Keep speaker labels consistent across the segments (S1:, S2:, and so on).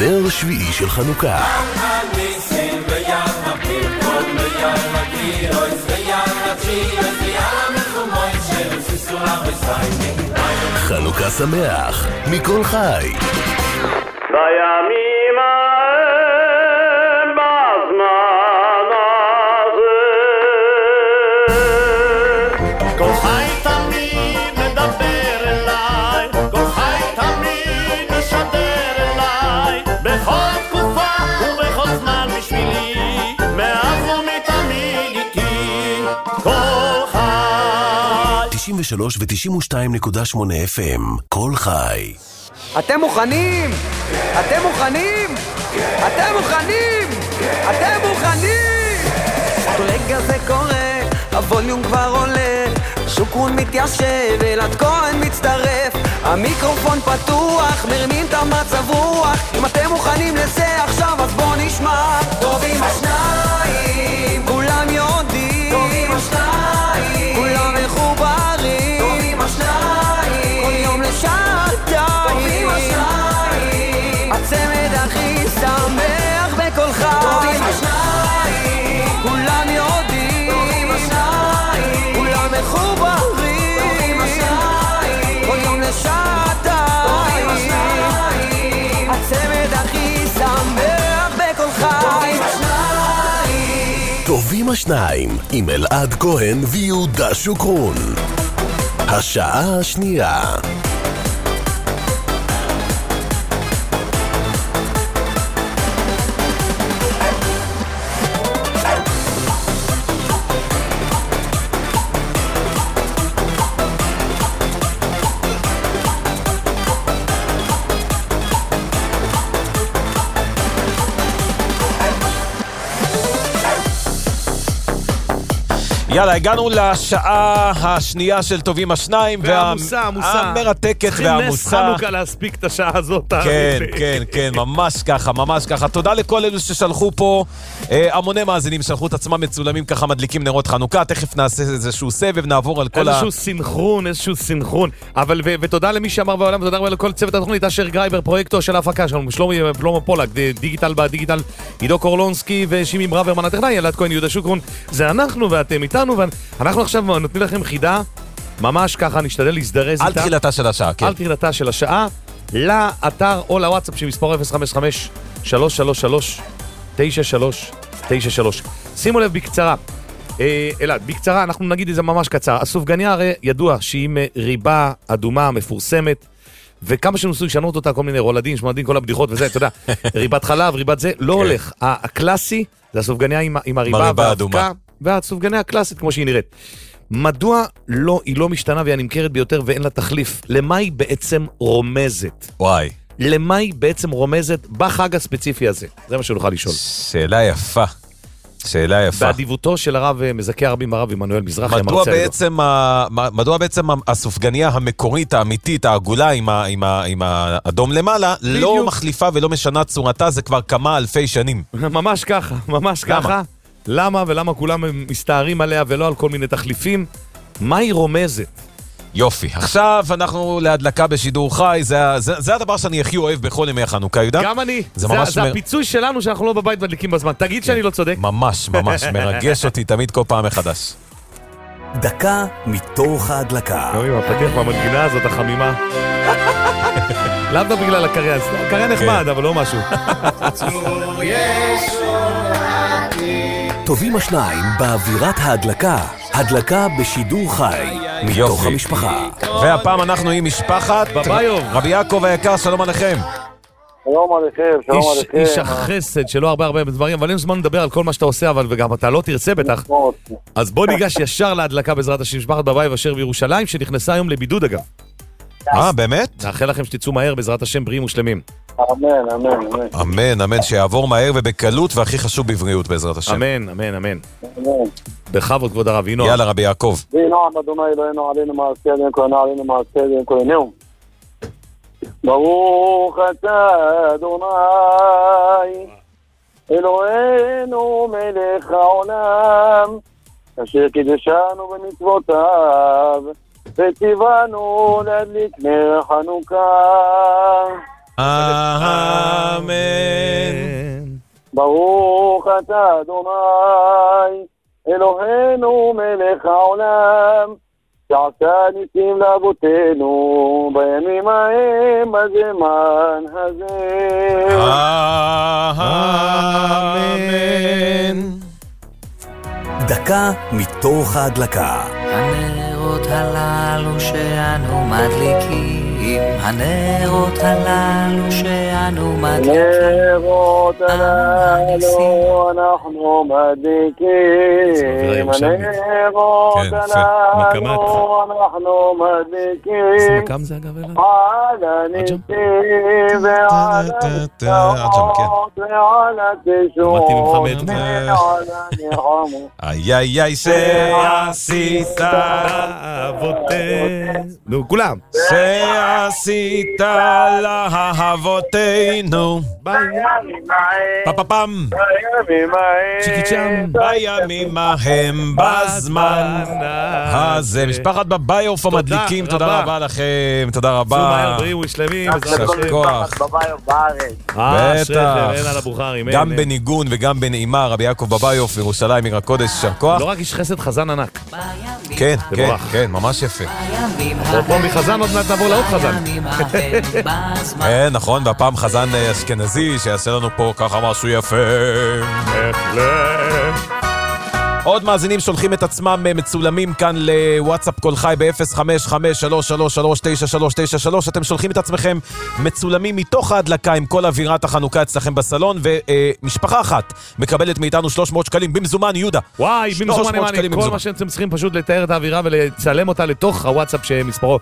S1: נר שביעי של חנוכה. חנוכה שמח מכל חי.
S2: בימים ההם בזמן הזה
S3: כל חי תמיד מדבר אליי, כל חי תמיד משדר אליי, בכל תקופה ובכל זמן בשבילי, מאז ומתמיד איתי כל חי.
S1: 93 ו-92.8 FM כל חי.
S4: אתם מוכנים? אתם מוכנים? אתם מוכנים? אתם מוכנים? רגע זה קורה, הווליום כבר עולה, שוקרון מתיישב, אלעד כהן מצטרף, המיקרופון פתוח, מרמים את המצב רוח. אם אתם מוכנים לזה עכשיו אז בוא נשמע. טובים השניים, כולם יודעים, טובים השניים, כולם מחוברים, טובים השניים, כל יום לשעתיים, הצמד הכי שמח בכל חי. טובים השניים, כולם יודעים, טובים השניים, כולם מחוברים, טובים השניים, כל יום לשעתיים, הצמד הכי שמח בכל חי.
S1: טובים השניים עם אלעד כהן ויהודה שוקרון. השעה השנייה.
S5: יאללה, הגענו לשעה השנייה של טובים השניים, והמרתקת והעמוסה.
S6: נס חנוכה להספיק את השעה הזאת.
S5: כן, ממש ככה, ממש ככה. תודה לכל אלו ששלחו פה, המוני מאזינים שלחו את עצמם מצולמים ככה, מדליקים נרות חנוכה. תכף נעשה איזשהו סבב, נעבור על כל
S6: איזשהו סינכרון. אבל ותודה למי שאמר בעולם, ותודה רבה לכל צוות התוכנית, אשר גרייבר, פרויקטור של ההפקה שלנו, שלומי פולק, דיגיטל בדיגיטל, עידו קורלונסקי ושימי ברוורמן הטכנאי, אלעד כהן, יהודה שוקרון. זה אנחנו ואתם איתנו, ואנחנו עכשיו נותנים לכם חידה, ממש ככה נשתדל להזדרז איתה.
S5: על תחילתה של השעה, כן.
S6: על תחילתה של השעה, לאתר או לוואטסאפ שמספר 055-333-9393. שימו לב בקצרה, אלעד, בקצרה, אנחנו נגיד את זה ממש קצר. הסופגניה הרי ידוע שהיא ריבה אדומה מפורסמת, וכמה שנוסו לשנות אותה, כל מיני רולדים, שמודדים כל הבדיחות וזה, אתה יודע, ריבת חלב, ריבת זה, לא הולך. הקלאסי, זה הסופגניה עם הריבה והאבקה, והסופגניה הקלאסית כמו שהיא נראית. מדוע היא לא משתנה והיא נמכרת ביותר ואין לה תחליף? למה היא בעצם רומזת?
S5: וואי.
S6: למה היא בעצם רומזת בחג הספציפי הזה? זה מה שנוכל לשאול.
S5: שאלה יפה. שאלה יפה.
S6: באדיבותו של הרב מזכה הרבים, הרב עמנואל מזרחי.
S5: מדוע בעצם הסופגניה המקורית, האמיתית, העגולה עם האדום למעלה, לא מחליפה ולא משנה צורתה, זה כבר כמה אלפי שנים.
S6: ממש ככה, ממש ככה. למה ולמה כולם מסתערים עליה ולא על כל מיני תחליפים? מה היא רומזת?
S5: יופי. עכשיו אנחנו להדלקה בשידור חי, זה הדבר שאני הכי אוהב בכל ימי החנוכה, יהודה?
S6: גם אני. זה הפיצוי שלנו שאנחנו לא בבית מדליקים בזמן. תגיד שאני לא צודק.
S5: ממש, ממש. מרגש אותי תמיד כל פעם מחדש.
S1: דקה מתוך ההדלקה.
S6: עם הפתיח והמנגינה הזאת, החמימה. לאו דווקא בגלל הקריה. הקריה נחמד, אבל לא משהו.
S1: טובים השניים באווירת ההדלקה. הדלקה בשידור חי מתוך המשפחה.
S5: והפעם אנחנו עם משפחת
S6: בביוב.
S5: רבי יעקב היקר, שלום עליכם.
S2: שלום עליכם, שלום עליכם.
S6: איש החסד שלא הרבה דברים, אבל אין זמן לדבר על כל מה שאתה עושה, אבל וגם אתה לא תרצה בטח. אז בוא ניגש ישר להדלקה בעזרת השם, משפחת בביוב אשר בירושלים, שנכנסה היום לבידוד אגב.
S5: באמת?
S6: נאחל לכם שתצאו מהר בעזרת השם בריאים ושלמים.
S2: אמן, אמן, אמן.
S5: אמן, אמן, שיעבור מהר ובקלות, והכי חשוב בבריאות בעזרת השם.
S6: אמן, אמן, אמן. בכבוד כבוד הרב, הנה.
S5: יאללה רבי יעקב.
S2: ויהי נועם אדוני אלוהינו עלינו מעשה ידינו כל עלינו מעשה ידינו כל יום. ברוך אתה אדוני אלוהינו מלך העולם אשר קידשנו במצוותיו וציוונו להדליק נר חנוכה.
S5: אמן
S2: ברוך אתה אדוני, אלוהינו מלך העולם, שעשה ניסים לאבותינו בימים ההם בזמן הזה.
S5: אמן.
S1: דקה מתוך ההדלקה.
S7: הנרות הללו שאנו מדליקים, הנרות הללו שאנו מדליקים,
S2: הנרות הללו אנחנו מדליקים, הנרות הללו אנחנו מדליקים,
S6: מקם זה אגב אלה?
S2: על הניסים ועל התשעות ועל התשועות ועל הניחומות.
S5: איי איי איי שעשית
S6: נו, כולם.
S5: שעשית לאהבותינו פפפם בימים ההם בזמן הזה. משפחת בביוף המדליקים, תודה רבה לכם, תודה רבה.
S6: צאו מהר בריאים ושלמים,
S5: יישר כוח. בטח, גם בניגון וגם בנעימה, רבי יעקב בביוף ירושלים עיר הקודש, יישר כוח.
S6: לא רק איש חסד, חזן ענק.
S5: כן, כן, כן, ממש יפה.
S6: פה מחזן עוד מעט נעבור לעוד חזן.
S5: נכון, והפעם חזן אשכנזי שיעשה לנו פה ככה משהו יפה. עוד מאזינים שולחים את עצמם מצולמים כאן לוואטסאפ כל חי ב-055-333-9393. אתם שולחים את עצמכם מצולמים מתוך ההדלקה עם כל אווירת החנוכה אצלכם בסלון, ומשפחה אחת מקבלת מאיתנו 300 שקלים במזומן. יהודה,
S6: וואי, במזומן ימני, כל מה שאתם צריכים פשוט לתאר את האווירה ולצלם אותה לתוך הוואטסאפ שמספרו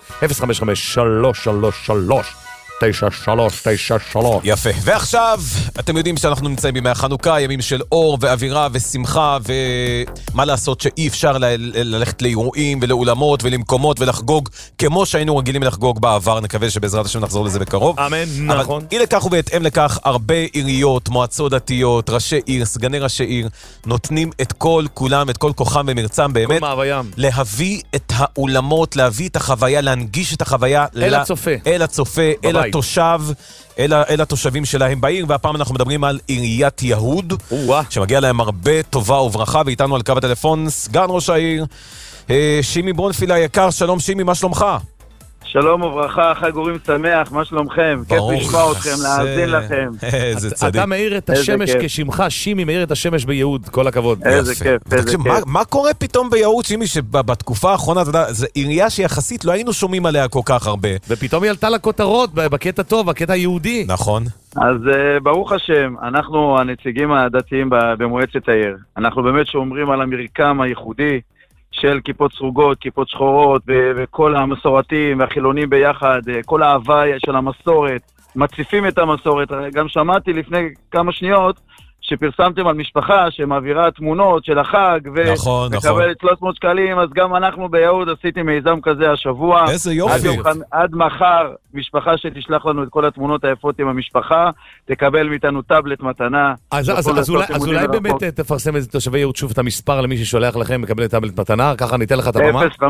S6: 055-333-9393.
S5: יפה. ועכשיו, אתם יודעים שאנחנו נמצאים בימי החנוכה, ימים של אור ואווירה ושמחה, ומה לעשות שאי אפשר ללכת לאירועים ולאולמות ולמקומות ולחגוג כמו שהיינו רגילים לחגוג בעבר. נקווה שבעזרת השם נחזור לזה בקרוב.
S6: אמן, נכון.
S5: אי לכך ובהתאם לכך, הרבה עיריות, מועצות דתיות, ראשי עיר, סגני ראשי עיר, נותנים את כל כולם, את כל כוחם ומרצם באמת, להביא את האולמות, להביא את החוויה, להנגיש את החוויה
S6: אל הצופה.
S5: אל הצופה, אל התושב, אל התושבים שלהם בעיר. והפעם אנחנו מדברים על עיריית יהוד, שמגיע להם הרבה טובה וברכה, ואיתנו על קו הטלפון סגן ראש העיר שימי ברונפיל היקר. שלום שימי, מה שלומך?
S8: שלום וברכה, חג אורים שמח, מה שלומכם? כיף לשמוע אתכם, להאזין לכם.
S5: איזה צדיק.
S6: אתה מאיר את השמש כשמך, שימי מאיר את השמש ביהוד, כל הכבוד.
S8: איזה כיף, איזה כיף.
S5: מה קורה פתאום ביהוד, שימי, שבתקופה האחרונה, אתה יודע, זו עירייה שיחסית לא היינו שומעים עליה כל כך הרבה.
S6: ופתאום היא עלתה לכותרות, בקטע טוב, בקטע יהודי.
S5: נכון.
S8: אז ברוך השם, אנחנו הנציגים הדתיים במועצת העיר. אנחנו באמת שומרים על המרקם הייחודי של כיפות סרוגות, כיפות שחורות, וכל המסורתיים והחילונים ביחד, כל האהבה של המסורת, מציפים את המסורת. גם שמעתי לפני כמה שניות שפרסמתם על משפחה שמעבירה תמונות של החג, ומקבלת 300 שקלים, אז גם אנחנו ביהוד עשיתי מיזם כזה השבוע.
S5: איזה יופי.
S8: עד מחר, משפחה שתשלח לנו את כל התמונות היפות עם המשפחה, תקבל מאיתנו טאבלט מתנה.
S6: אז אולי באמת תפרסם את תושבי יהוד שוב את המספר למי ששולח לכם, מקבל טאבלט מתנה, ככה ניתן לך את הבמה.
S8: 050-777-1037,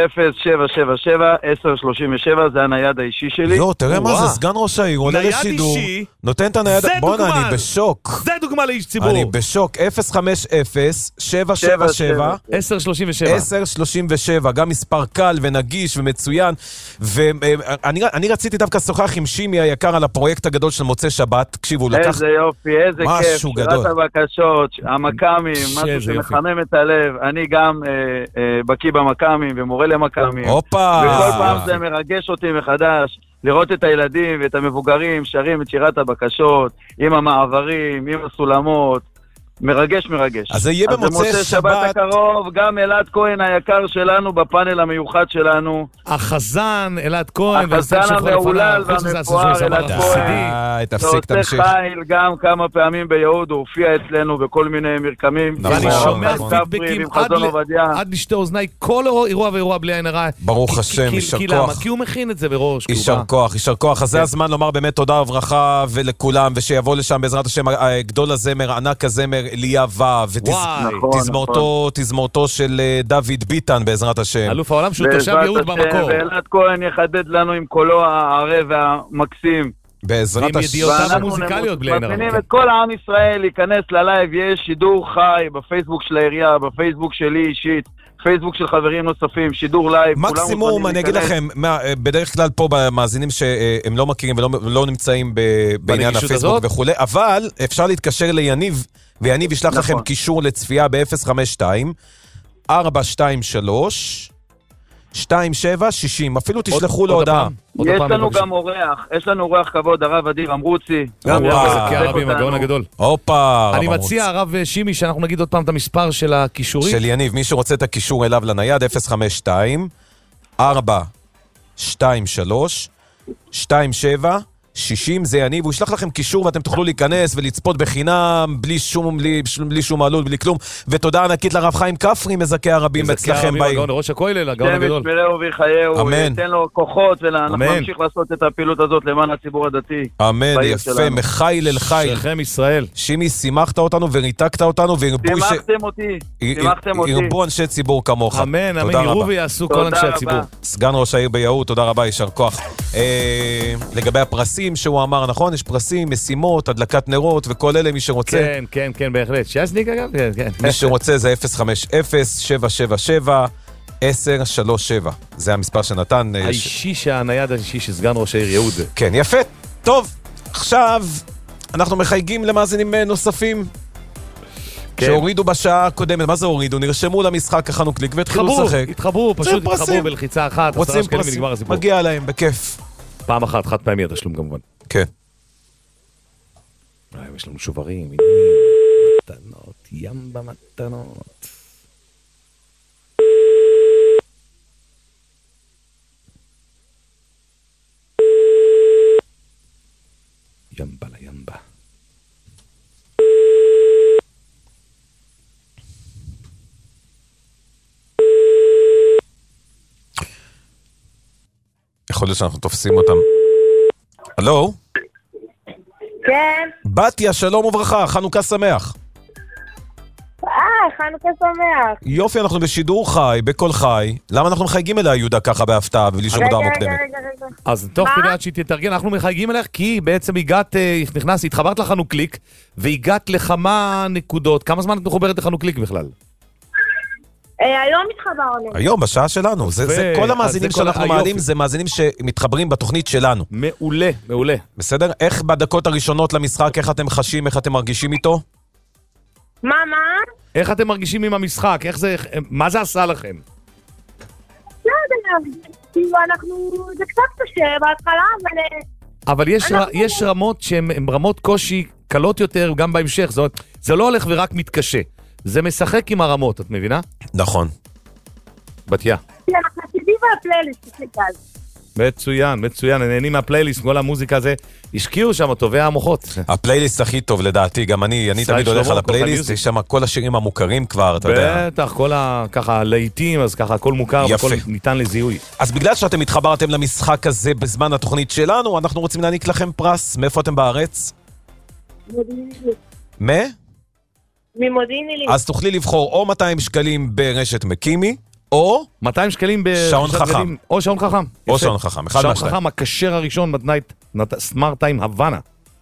S8: זה הנייד האישי שלי.
S5: לא, תראה מה זה, סגן ראש העיר, עולה לשידור, נותן את הנייד, בוא נה, אני בשוק.
S6: זה דוגמה לאיש ציבור.
S5: אני בשוק. 050-777-1037, גם מספר קל ונגיש ומצוין. ואני רציתי דווקא לשוחח עם שימי היקר על הפרויקט הגדול של מוצאי שבת. תקשיבו, לקח
S8: איזה יופי, איזה כיף.
S5: משהו גדול.
S8: שירת הבקשות, המקאמים, משהו שמחמם את הלב. אני גם בקיא במקאמים ומורה למקאמים.
S5: הופה.
S8: וכל פעם זה מרגש אותי מחדש. לראות את הילדים ואת המבוגרים שרים את שירת הבקשות, עם המעברים, עם הסולמות, מרגש.
S5: אז זה יהיה במוצאי
S8: שבת הקרוב, גם אלעד כהן היקר שלנו בפאנל המיוחד שלנו.
S6: החזן, אלעד כהן.
S8: החזן המעולל והמפואר, אלעד כהן.
S5: תמשיך.
S8: חייל גם כמה פעמים ביהוד, הוא הופיע אצלנו בכל מיני מרקמים.
S6: ואני שומע פידבקים עד לשתי אוזניי, כל אירוע ואירוע בלי עין הרע.
S5: ברוך השם, יישר כוח.
S6: כי הוא מכין את זה בראש.
S5: יישר כוח. אז זה הזמן לומר באמת תודה וברכה ולכולם, ושיבוא לשם בעזרת השם גדול הזמר, ענק הזמר, אליאבה, ותזמורתו של דוד ביטן בעזרת השם.
S6: אלוף העולם שהוא תושב יהוד במקור.
S8: ואלעד כהן יחדד לנו עם קולו הערב והמקסים.
S5: בעזרת
S6: ועם ידיעותיו המוזיקליות בלי עין הרע.
S8: מזמינים את כל העם ישראל להיכנס ללייב, יש שידור חי בפייסבוק של העירייה, בפייסבוק שלי אישית, פייסבוק של חברים נוספים, שידור לייב.
S5: מקסימום, אני אגיד לכם, בדרך כלל פה במאזינים שהם לא מכירים ולא נמצאים בעניין הפייסבוק וכו', אבל אפשר להתקשר ליניב, ויניב ישלח לכם קישור לצפייה ב-052 423 2760, אפילו תשלחו לו הודעה.
S8: יש לנו גם אורח, יש לנו אורח כבוד, הרב אדיר אמרוצי.
S6: הרבים, הגאון הגדול.
S5: הופה,
S6: אני מציע, הרב שימי, שאנחנו נגיד עוד פעם את המספר של הקישורים.
S5: של יניב, מי שרוצה את הקישור אליו לנייד, 052 423 2760, זה יניב, הוא ישלח לכם קישור ואתם תוכלו להיכנס ולצפות בחינם, בלי שום עלות, בלי כלום. ותודה ענקית לרב חיים כפרי, מזכה הרבים אצלכם בעיר.
S6: ראש הכולל, הגאון הגדול.
S8: שם ישמרהו ויחייהו, ייתן לו כוחות, ואנחנו נמשיך לעשות את הפעילות הזאת למען הציבור הדתי.
S5: אמן, יפה, מחיל אל חיל.
S6: שכם ישראל.
S5: שימי, שימחת אותנו וריתקת אותנו,
S8: שימחתם אותי.
S5: ירבו אנשי ציבור כמוך.
S6: אמן, אמן, יראו ויעשו כל אנשי הציבור.
S5: סגן ראש העיר ביהוד, תודה רבה, יישר כוח. לגבי הפרסים שהוא אמר, נכון? יש פרסים, משימות, הדלקת נרות וכל אלה, מי שרוצה.
S6: כן, בהחלט. שסניק אגב? כן.
S5: מי שרוצה זה 050-777-1037. זה המספר שנתן.
S6: האישי הנייד האישי שסגן ראש העיר יהוד.
S5: כן, יפה. טוב, עכשיו אנחנו מחייגים למאזינים נוספים. שהורידו בשעה הקודמת, מה זה הורידו? נרשמו למשחק, הכנו קליק והתחילו לשחק.
S6: התחברו בלחיצה אחת,
S5: רוצים פרסים, מגיע להם, בכיף.
S6: פעם אחת, חד פעמי התשלום כמובן.
S5: כן.
S6: יש לנו שוברים, מתנות, ים במתנות. ימבה לימבה.
S5: יכול להיות שאנחנו תופסים אותם. הלו?
S9: כן.
S5: בתיה, שלום וברכה, חנוכה שמח.
S9: חנוכה שמח.
S5: יופי, אנחנו בשידור חי, בכל חי. למה אנחנו מחייגים אליה, יהודה, ככה בהפתעה, בלי שום הודעה מוקדמת?
S9: רגע.
S6: אז תוך כדי עד שהיא תתארגן, אנחנו מחייגים אלייך, כי בעצם התחברת לחנו קליק, והגעת לכמה נקודות. כמה זמן את מחוברת לחנו קליק בכלל?
S9: היום מתחברנו.
S5: היום, בשעה שלנו. זה כל המאזינים שאנחנו מעלים, זה מאזינים שמתחברים בתוכנית שלנו.
S6: מעולה.
S5: בסדר? איך בדקות הראשונות למשחק, איך אתם חשים, איך אתם מרגישים איתו?
S9: מה?
S6: איך אתם מרגישים עם המשחק? מה זה עשה לכם?
S9: לא יודע, כאילו זה קצת קשה בהתחלה,
S6: אבל יש רמות שהן רמות קושי קלות יותר גם בהמשך. זאת אומרת, זה לא הולך ורק מתקשה. זה משחק עם הרמות, את מבינה?
S5: נכון.
S6: בתיה.
S9: אנחנו עשידים בפלייליסט,
S6: מצוין, נהנים מהפלייליסט, כל המוזיקה הזה, השקיעו שם טובי המוחות.
S5: הפלייליסט הכי טוב לדעתי, גם אני תמיד הולך על הפלייליסט, יש שם כל השירים המוכרים כבר, אתה יודע.
S6: בטח, כל ככה לעיתים, אז ככה הכל מוכר, הכל ניתן לזיהוי.
S5: אז בגלל שאתם התחברתם למשחק הזה בזמן התוכנית שלנו, אנחנו רוצים להעניק לכם פרס. מאיפה אתם בארץ?
S9: ממודיעין עילית.
S5: אז תוכלי לבחור או 200 שקלים ברשת מקימי, או
S6: 200 שקלים
S5: שעון חכם.
S6: או שעון חכם.
S5: או שעון חכם, אחד מהשתיים.
S6: שעון חכם, הכשר הראשון, סמארט טיים הוואנה.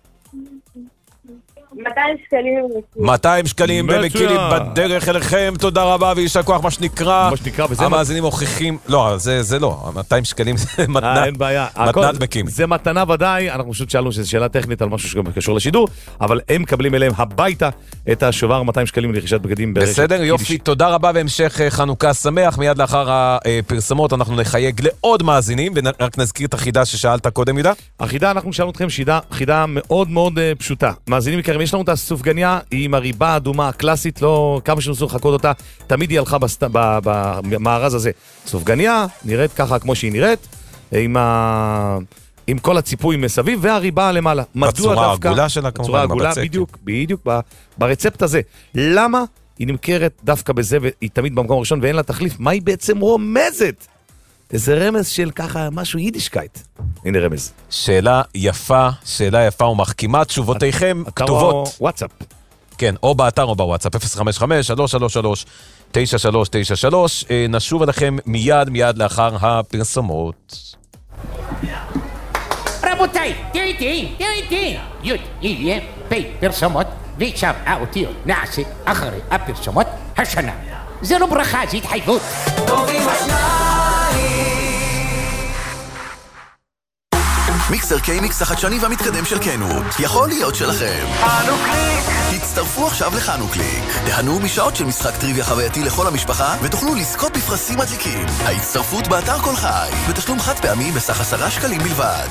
S9: 200 שקלים.
S5: 200 שקלים במקילי בדרך אליכם, תודה רבה ויישר כוח, מה שנקרא. המאזינים מוכיחים, לא, זה לא, 200 שקלים זה מתנת.
S6: אין בעיה.
S5: מתנת מקימי.
S6: זה מתנה ודאי, אנחנו פשוט שאלנו שזו שאלה טכנית על משהו שגם קשור לשידור, אבל הם מקבלים אליהם הביתה את השובר 200 שקלים לרכישת בגדים ברשת.
S5: בסדר, יופי, תודה רבה והמשך חנוכה שמח. מיד לאחר הפרסמות אנחנו נחייג לעוד מאזינים, ורק נזכיר את החידה ששאלת קודם, יהודה.
S6: החידה, אנחנו שאלנו אתכם חידה מאוד מאוד פשוטה. מאזינים יקרים, יש לנו את הסופגניה עם הריבה האדומה הקלאסית, לא כמה שנסו לחכות אותה, תמיד היא הלכה במארז הזה. סופגניה נראית ככה כמו שהיא נראית, עם כל הציפוי מסביב, והריבה למעלה.
S5: בצורה העגולה שלה כמובן.
S6: בצורה העגולה, בדיוק, ברצפט הזה. למה היא נמכרת דווקא בזה, והיא תמיד במקום הראשון, ואין לה תחליף? מה היא בעצם רומזת? איזה רמז של ככה משהו יידישקייט. הנה רמז.
S5: שאלה יפה ומחכימה, תשובותיכם כתובות.
S6: אתר וואטסאפ.
S5: כן, או באתר או בוואטסאפ, 055-333-9393. נשוב אליכם מיד לאחר הפרסומות.
S10: רבותיי, תראי איתי. י' יהיה פרסומות ועכשיו האותיות נעשה אחרי הפרסומות השנה. זה לא ברכה, זה התחייבות.
S4: טובים השניים.
S1: מיקסר קיי-מיקס החדשני והמתקדם של קנות יכול להיות שלכם. חנוכליק! הצטרפו עכשיו לחנוכליק. תהנו משעות של משחק טריוויה חווייתי לכל המשפחה ותוכלו לזכות בפרסים מדליקים. ההצטרפות באתר כל חי בתשלום חד פעמי בסך 10 שקלים בלבד.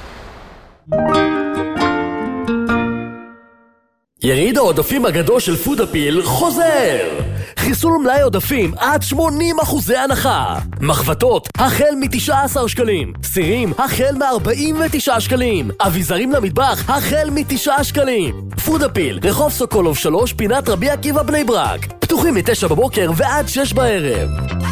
S11: יריד העודפים הגדול של פודאפיל חוזר! חיסול מלאי עודפים עד 80% הנחה. מחבטות החל מ-19 שקלים. סירים החל מ-49 שקלים. אביזרים למטבח החל מ-9 שקלים. פודאפיל, רחוב סוקולוב 3, פינת רבי עקיבא בני ברק. פתוחים מ-9 בבוקר ועד 6 בערב.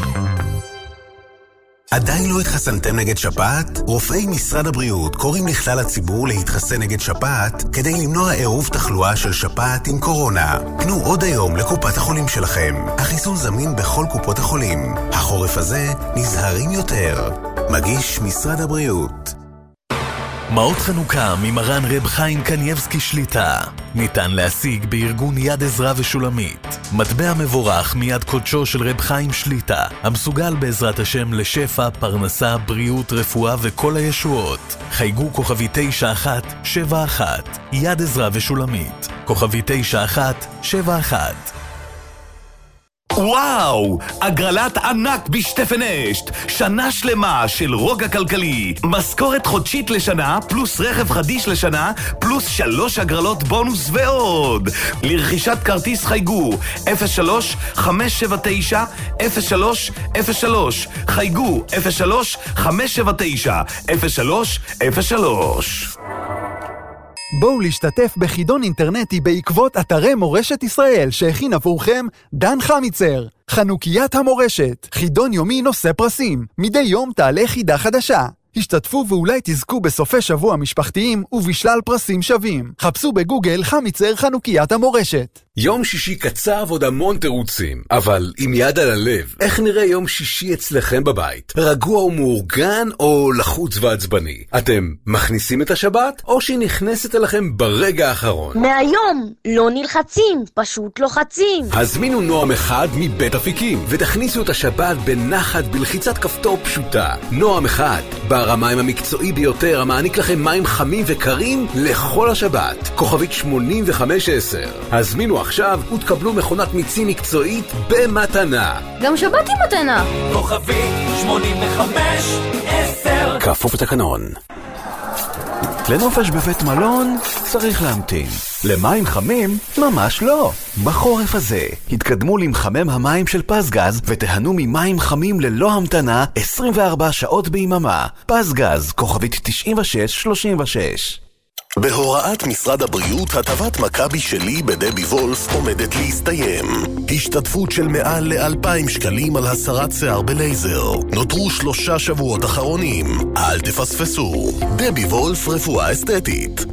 S1: עדיין לא התחסנתם נגד שפעת? רופאי משרד הבריאות קוראים לכלל הציבור להתחסן נגד שפעת כדי למנוע עירוב תחלואה של שפעת עם קורונה. פנו עוד היום לקופת החולים שלכם. החיסון זמין בכל קופות החולים. החורף הזה נזהרים יותר. מגיש משרד הבריאות. מעות חנוכה ממרן רב חיים קנייבסקי שליטה ניתן להשיג בארגון יד עזרא ושולמית. מטבע מבורך מיד קודשו של רב חיים שליטה, המסוגל בעזרת השם לשפע, פרנסה, בריאות, רפואה וכל הישועות. חייגו כוכבי 9171 יד עזרא ושולמית, כוכבי 9171.
S12: וואו! הגרלת ענק בשטפנשט, שנה שלמה של רוגע כלכלי, משכורת חודשית לשנה, פלוס רכב חדיש לשנה, פלוס 3 הגרלות בונוס ועוד. לרכישת כרטיס חייגו 03-579-0303, חייגו 03-579-0303.
S13: בואו להשתתף בחידון אינטרנטי בעקבות אתרי מורשת ישראל שהכין עבורכם דן חמיצר. חנוקיית המורשת, חידון יומי נושא פרסים. מדי יום תעלה חידה חדשה. השתתפו ואולי תזכו בסופי שבוע משפחתיים ובשלל פרסים שווים. חפשו בגוגל חמיצר חנוקיית המורשת.
S1: יום שישי קצר ועוד המון תירוצים, אבל עם יד על הלב, איך נראה יום שישי אצלכם בבית? רגוע ומאורגן או לחוץ ועצבני? אתם מכניסים את השבת או שהיא נכנסת אליכם ברגע האחרון?
S14: מהיום לא נלחצים, פשוט לוחצים.
S1: הזמינו נועם אחד מבית אפיקים ותכניסו את השבת בנחת בלחיצת כפתור פשוטה. נועם אחד, בר המים המקצועי ביותר המעניק לכם מים חמים וקרים לכל השבת. כוכבית 8510. הזמינו עכשיו ותקבלו מכונת מיצים מקצועית במתנה.
S14: גם שבת עם מתנה.
S4: כוכבית 8510.
S1: כפוף לתקנון. לנופש בבית מלון צריך להמתין. למים חמים ממש לא. בחורף הזה התקדמו למחמם המים של פסגז ותהנו ממים חמים ללא המתנה 24 שעות ביממה. פסגז, כוכבית 9636. בהוראת משרד הבריאות, הטבת מכבי שלי בדבי וולף עומדת להסתיים. השתתפות של מעל ל2,000 שקלים על הסרת שיער בלייזר. נותרו 3 שבועות אחרונים. אל תפספסו. דבי וולף רפואה אסתטית.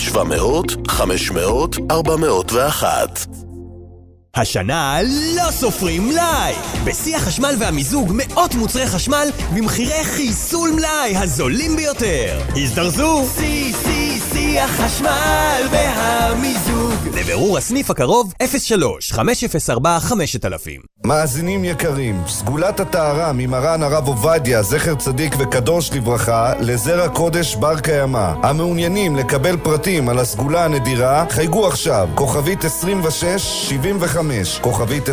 S1: 1-700-500-401.
S15: השנה לא סופרים מלאי! בשיא החשמל והמיזוג מאות מוצרי חשמל במחירי חיסול מלאי הזולים ביותר. הזדרזו! שיא החשמל והמיזוג. לבירור הסניף הקרוב 03-504-5000.
S16: מאזינים יקרים, סגולת הטהרה ממרן הרב עובדיה, זכר צדיק וקדוש לברכה, לזרע קודש בר קיימא. המעוניינים לקבל פרטים על הסגולה הנדירה, חייגו עכשיו, כוכבית 2675, כוכבית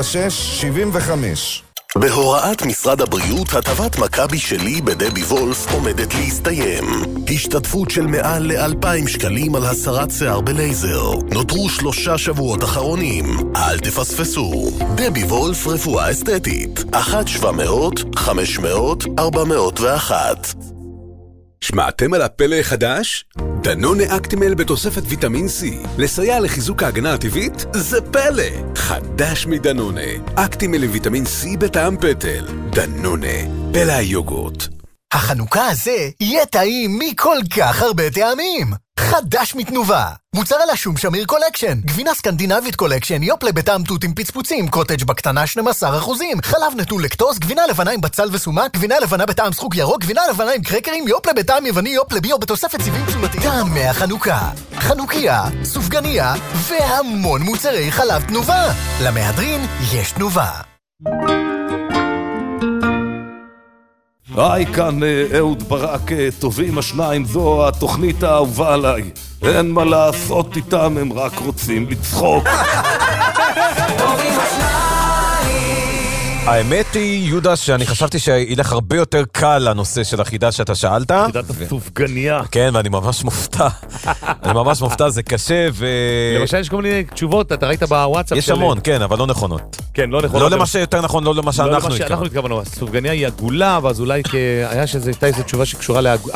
S16: 2675.
S1: בהוראת משרד הבריאות, הטבת מכבי שלי בדבי וולף עומדת להסתיים. השתתפות של מעל ל2,000 שקלים על הסרת שיער בלייזר. נותרו 3 שבועות אחרונים. אל תפספסו. דבי וולף רפואה אסתטית. 1-700-500-401. שמעתם על הפלא החדש? דנונה אקטימל בתוספת ויטמין C. לסייע לחיזוק ההגנה הטבעית? זה פלא! חדש מדנונה. אקטימל עם ויטמין C בטעם פטל. דנונה. פלא היוגורט.
S17: החנוכה הזה יהיה טעים מכל כך הרבה טעמים. חדש מתנובה. מוצר על השום שמיר קולקשן. גבינה סקנדינבית קולקשן, יופלה בטעם תות עם פצפוצים, קוטג' בקטנה 12%, חלב נטול לקטוז, גבינה לבנה עם בצל וסומק, גבינה לבנה בטעם סחוק ירוק, גבינה לבנה עם קרקרים, יופלה בטעם יווני, יופלה ביו בתוספת סיבים תזונתיים. טעמי החנוכה. חנוכיה, סופגניה והמון מוצרי חלב תנובה. למהדרין יש תנובה.
S18: היי, כאן אהוד ברק, טובים השניים, זו התוכנית האהובה עליי. אין מה לעשות איתם, הם רק רוצים לצחוק.
S5: האמת היא, יהודה, שאני חשבתי שילך הרבה יותר קל לנושא של החידה שאתה שאלת.
S6: חידת הסופגניה.
S5: כן, ואני ממש מופתע. אני ממש מופתע, זה קשה ו...
S6: למשל יש כל מיני תשובות, אתה ראית בוואטסאפ
S5: יש המון, כן, אבל לא נכונות.
S6: כן, לא נכונות.
S5: לא למה שיותר נכון, לא למה שאנחנו
S6: התכוונו. התכוונו, הסופגניה היא עגולה, ואז אולי היה שהייתה איזו תשובה שקשורה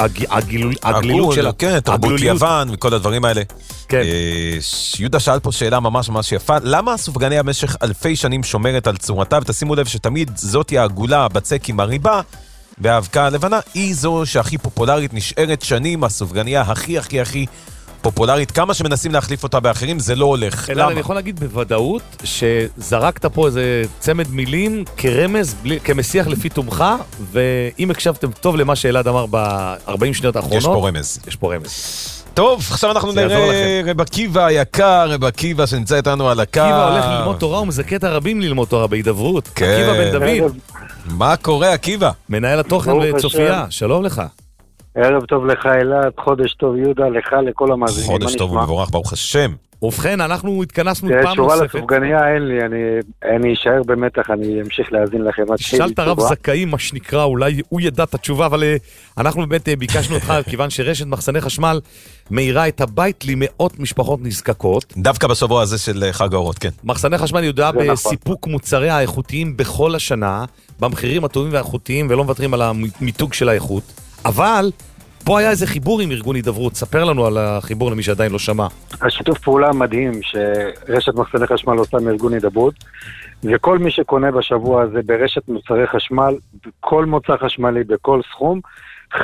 S6: להגלילות שלה.
S5: כן, תרבות יוון וכל הדברים האלה.
S6: כן.
S5: יהודה שאל פה שאלה ממש ממש יפה. למה הסופגניה במשך אלפי שנים שומרת על צורתה? ותשימו לב שתמיד זאת היא העגולה, הבצק עם הריבה, והאבקה הלבנה היא זו שהכי פופולרית, נשארת שנים, הסופגניה הכי פופולרית. כמה שמנסים להחליף אותה באחרים, זה לא הולך.
S6: למה? אני יכול להגיד בוודאות שזרקת פה איזה צמד מילים כרמז, כמסיח לפי תומך, ואם הקשבתם טוב למה שאלעד אמר ב-40 שניות האחרונות,
S5: יש פה רמז.
S6: יש פה רמז.
S5: טוב, עכשיו אנחנו נראה רב עקיבא היקר, רב עקיבא שנמצא איתנו על הקו.
S6: עקיבא הולך ללמוד תורה ומזכה את הרבים ללמוד תורה בהידברות. עקיבא בן דוד.
S5: מה קורה, עקיבא?
S6: מנהל התוכן בצופיה, שלום לך.
S19: ערב טוב לך אלעד, חודש טוב יהודה, לך לכל המאזינים.
S5: חודש טוב ומבורך, ברוך השם.
S6: ובכן, אנחנו התכנסנו פעם נוספת.
S19: תשובה לסופגניה אין לי, אני אשאר במתח, אני אמשיך להאזין לכם.
S6: שאלת רב זכאי, מה שנקרא, אולי הוא ידע את התשובה, אבל אנחנו באמת ביקשנו אותך, כיוון שרשת מחסני חשמל מהירה את הבית למאות משפחות נזקקות.
S5: דווקא בשבוע הזה של חג האורות, כן.
S6: מחסני חשמל יודע בסיפוק מוצרי האיכותיים בכל השנה, במחירים הטובים והאיכותיים, ולא מוותרים על המיתוג של האיכות. אבל פה היה איזה חיבור עם ארגון הידברות, ספר לנו על החיבור למי שעדיין לא שמע.
S19: השיתוף פעולה מדהים שרשת מחסני חשמל עושה מארגון הידברות, וכל מי שקונה בשבוע הזה ברשת מוצרי חשמל, כל מוצר חשמלי בכל סכום, 50%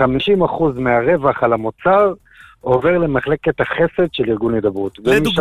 S19: מהרווח על המוצר עובר למחלקת החסד של ארגון הידברות.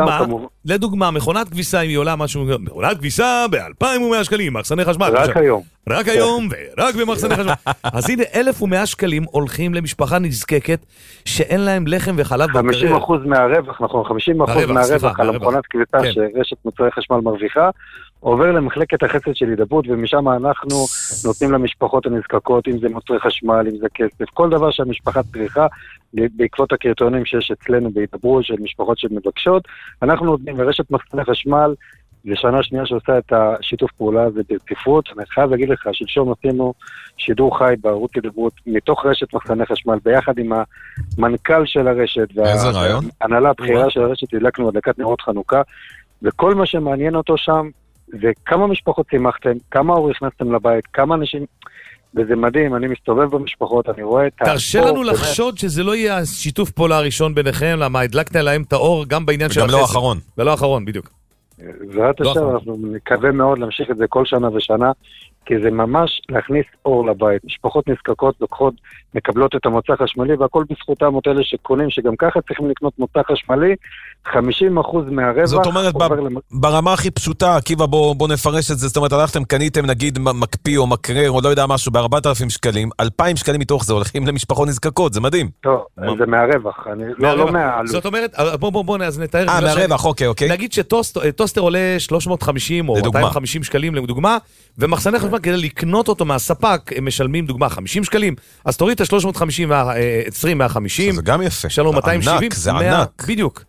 S6: לדוגמה, מכונת כביסה, אם היא עולה משהו, מכונת כביסה ב-2,100 שקלים, מחסני חשמל. רק היום, ורק במחסני חשמל. אז הנה, 1,100 שקלים הולכים למשפחה נזקקת, שאין להם לחם וחלב.
S19: 50% מהרווח, נכון, 50% מהרווח על המכונת כביסה שרשת מוצרי חשמל מרוויחה, עובר למחלקת החסד של הידברות, ומשם אנחנו נותנים למשפחות הנזקקות, אם זה מוצרי חשמל, אם זה כסף, כל דבר שהמשפחה צריכה, בעקבות הקריטריונים שיש אצלנו בהידברות של משפחות שמבקשות, אנחנו נותנים לרשת מחסני חשמל, לשנה שנייה שעושה את השיתוף פעולה הזה ברציפות. אני חייב להגיד לך, שלשום עשינו שידור חי בערוץ הידברות, מתוך רשת מחסני חשמל, ביחד עם המנכ"ל של הרשת, וההנהלה הבכירה של הרשת, הדלקנו הדלקת נרות חנוכה, וכל מה שמעניין אותו שם, וכמה משפחות שימחתם, כמה אור הכנסתם לבית, כמה אנשים, וזה מדהים, אני מסתובב במשפחות, אני רואה את
S6: תרשה לנו לחשוד שזה לא יהיה שיתוף פעולה הראשון ביניכם, למה הדלקת להם את האור גם בעניין של
S5: החסד. וגם לא האחרון.
S6: ולא האחרון, בדיוק.
S19: זאת השאר, אנחנו מקווה מאוד להמשיך את זה כל שנה ושנה, כי זה ממש להכניס אור לבית. משפחות נזקקות לוקחות, מקבלות את המוצא חשמלי, והכל בזכותם את אלה שקונים, שגם ככה צריכים לקנות מוצא חשמלי, 50% מהרווח.
S5: זאת אומרת, ברמה הכי פשוטה, עקיבא, בוא נפרש את זה, זאת אומרת, הלכתם, קניתם נגיד מקפיא או מקרר, או לא יודע משהו, ב4,000 שקלים, 2,000 שקלים מתוך זה הולכים למשפחות נזקקות, זה מדהים.
S19: לא, זה מהרווח, לא מהעלות.
S6: זאת אומרת, בוא אז נתאר.
S5: מהרווח, אוקיי.
S6: נגיד שטוסטר עולה 350 או 250 שקלים לדוגמה, ומחסני חשמל כדי לקנות אותו מהספק, הם משלמים דוגמה 50 שקלים, אז תוריד את 350 20 150.
S5: זה גם יפה.
S6: שלום 270.
S5: זה ענק.
S6: בדיוק.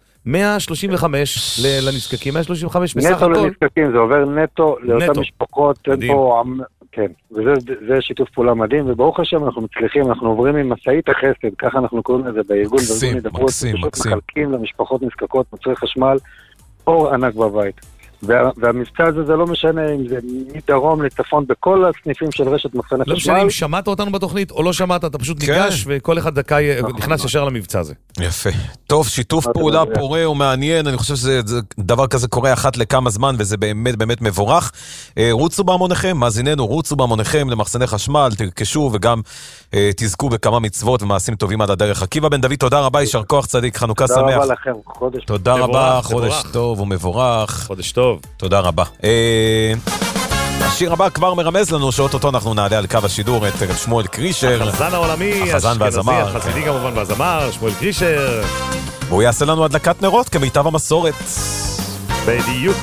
S6: 135 לנזקקים, 135 בסך
S19: הכל. נטו לנזקקים, זה עובר נטו לאותן משפחות. כן, וזה שיתוף פעולה מדהים, וברוך השם אנחנו מצליחים, אנחנו עוברים עם מסעית החסד, ככה אנחנו קוראים לזה בארגון,
S5: מקסים.
S19: פשוט מחלקים למשפחות נזקקות, מוצרי חשמל, אור ענק בבית. והמבצע הזה זה לא משנה אם זה מדרום לצפון בכל הסניפים של רשת מחסני חשמל.
S6: לא משנה אם שמעת אותנו בתוכנית או לא שמעת, אתה פשוט ניגש וכל אחד דקה נכנס ישר למבצע הזה.
S5: יפה. טוב, שיתוף פעולה פורה ומעניין, אני חושב שדבר כזה קורה אחת לכמה זמן וזה באמת באמת מבורך. רוצו בהמוניכם, מאזיננו, רוצו בהמוניכם למחסני חשמל, תרכשו וגם תזכו בכמה מצוות ומעשים טובים עד הדרך. עקיבא בן דוד, תודה רבה, יישר כוח צדיק, חנוכה שמח.
S19: תודה רבה לכם, חודש טוב.
S5: תודה רבה, חודש טוב ומבורך.
S6: חודש טוב.
S5: תודה רבה. השיר הבא כבר מרמז לנו שאוטוטו אנחנו נעלה על קו השידור את רב שמואל קרישר.
S6: החזן העולמי,
S5: החזן והזמר.
S6: החסידי כמובן והזמר, שמואל קרישר.
S5: והוא יעשה לנו הדלקת נרות כמיטב המסורת.
S6: בדיוק.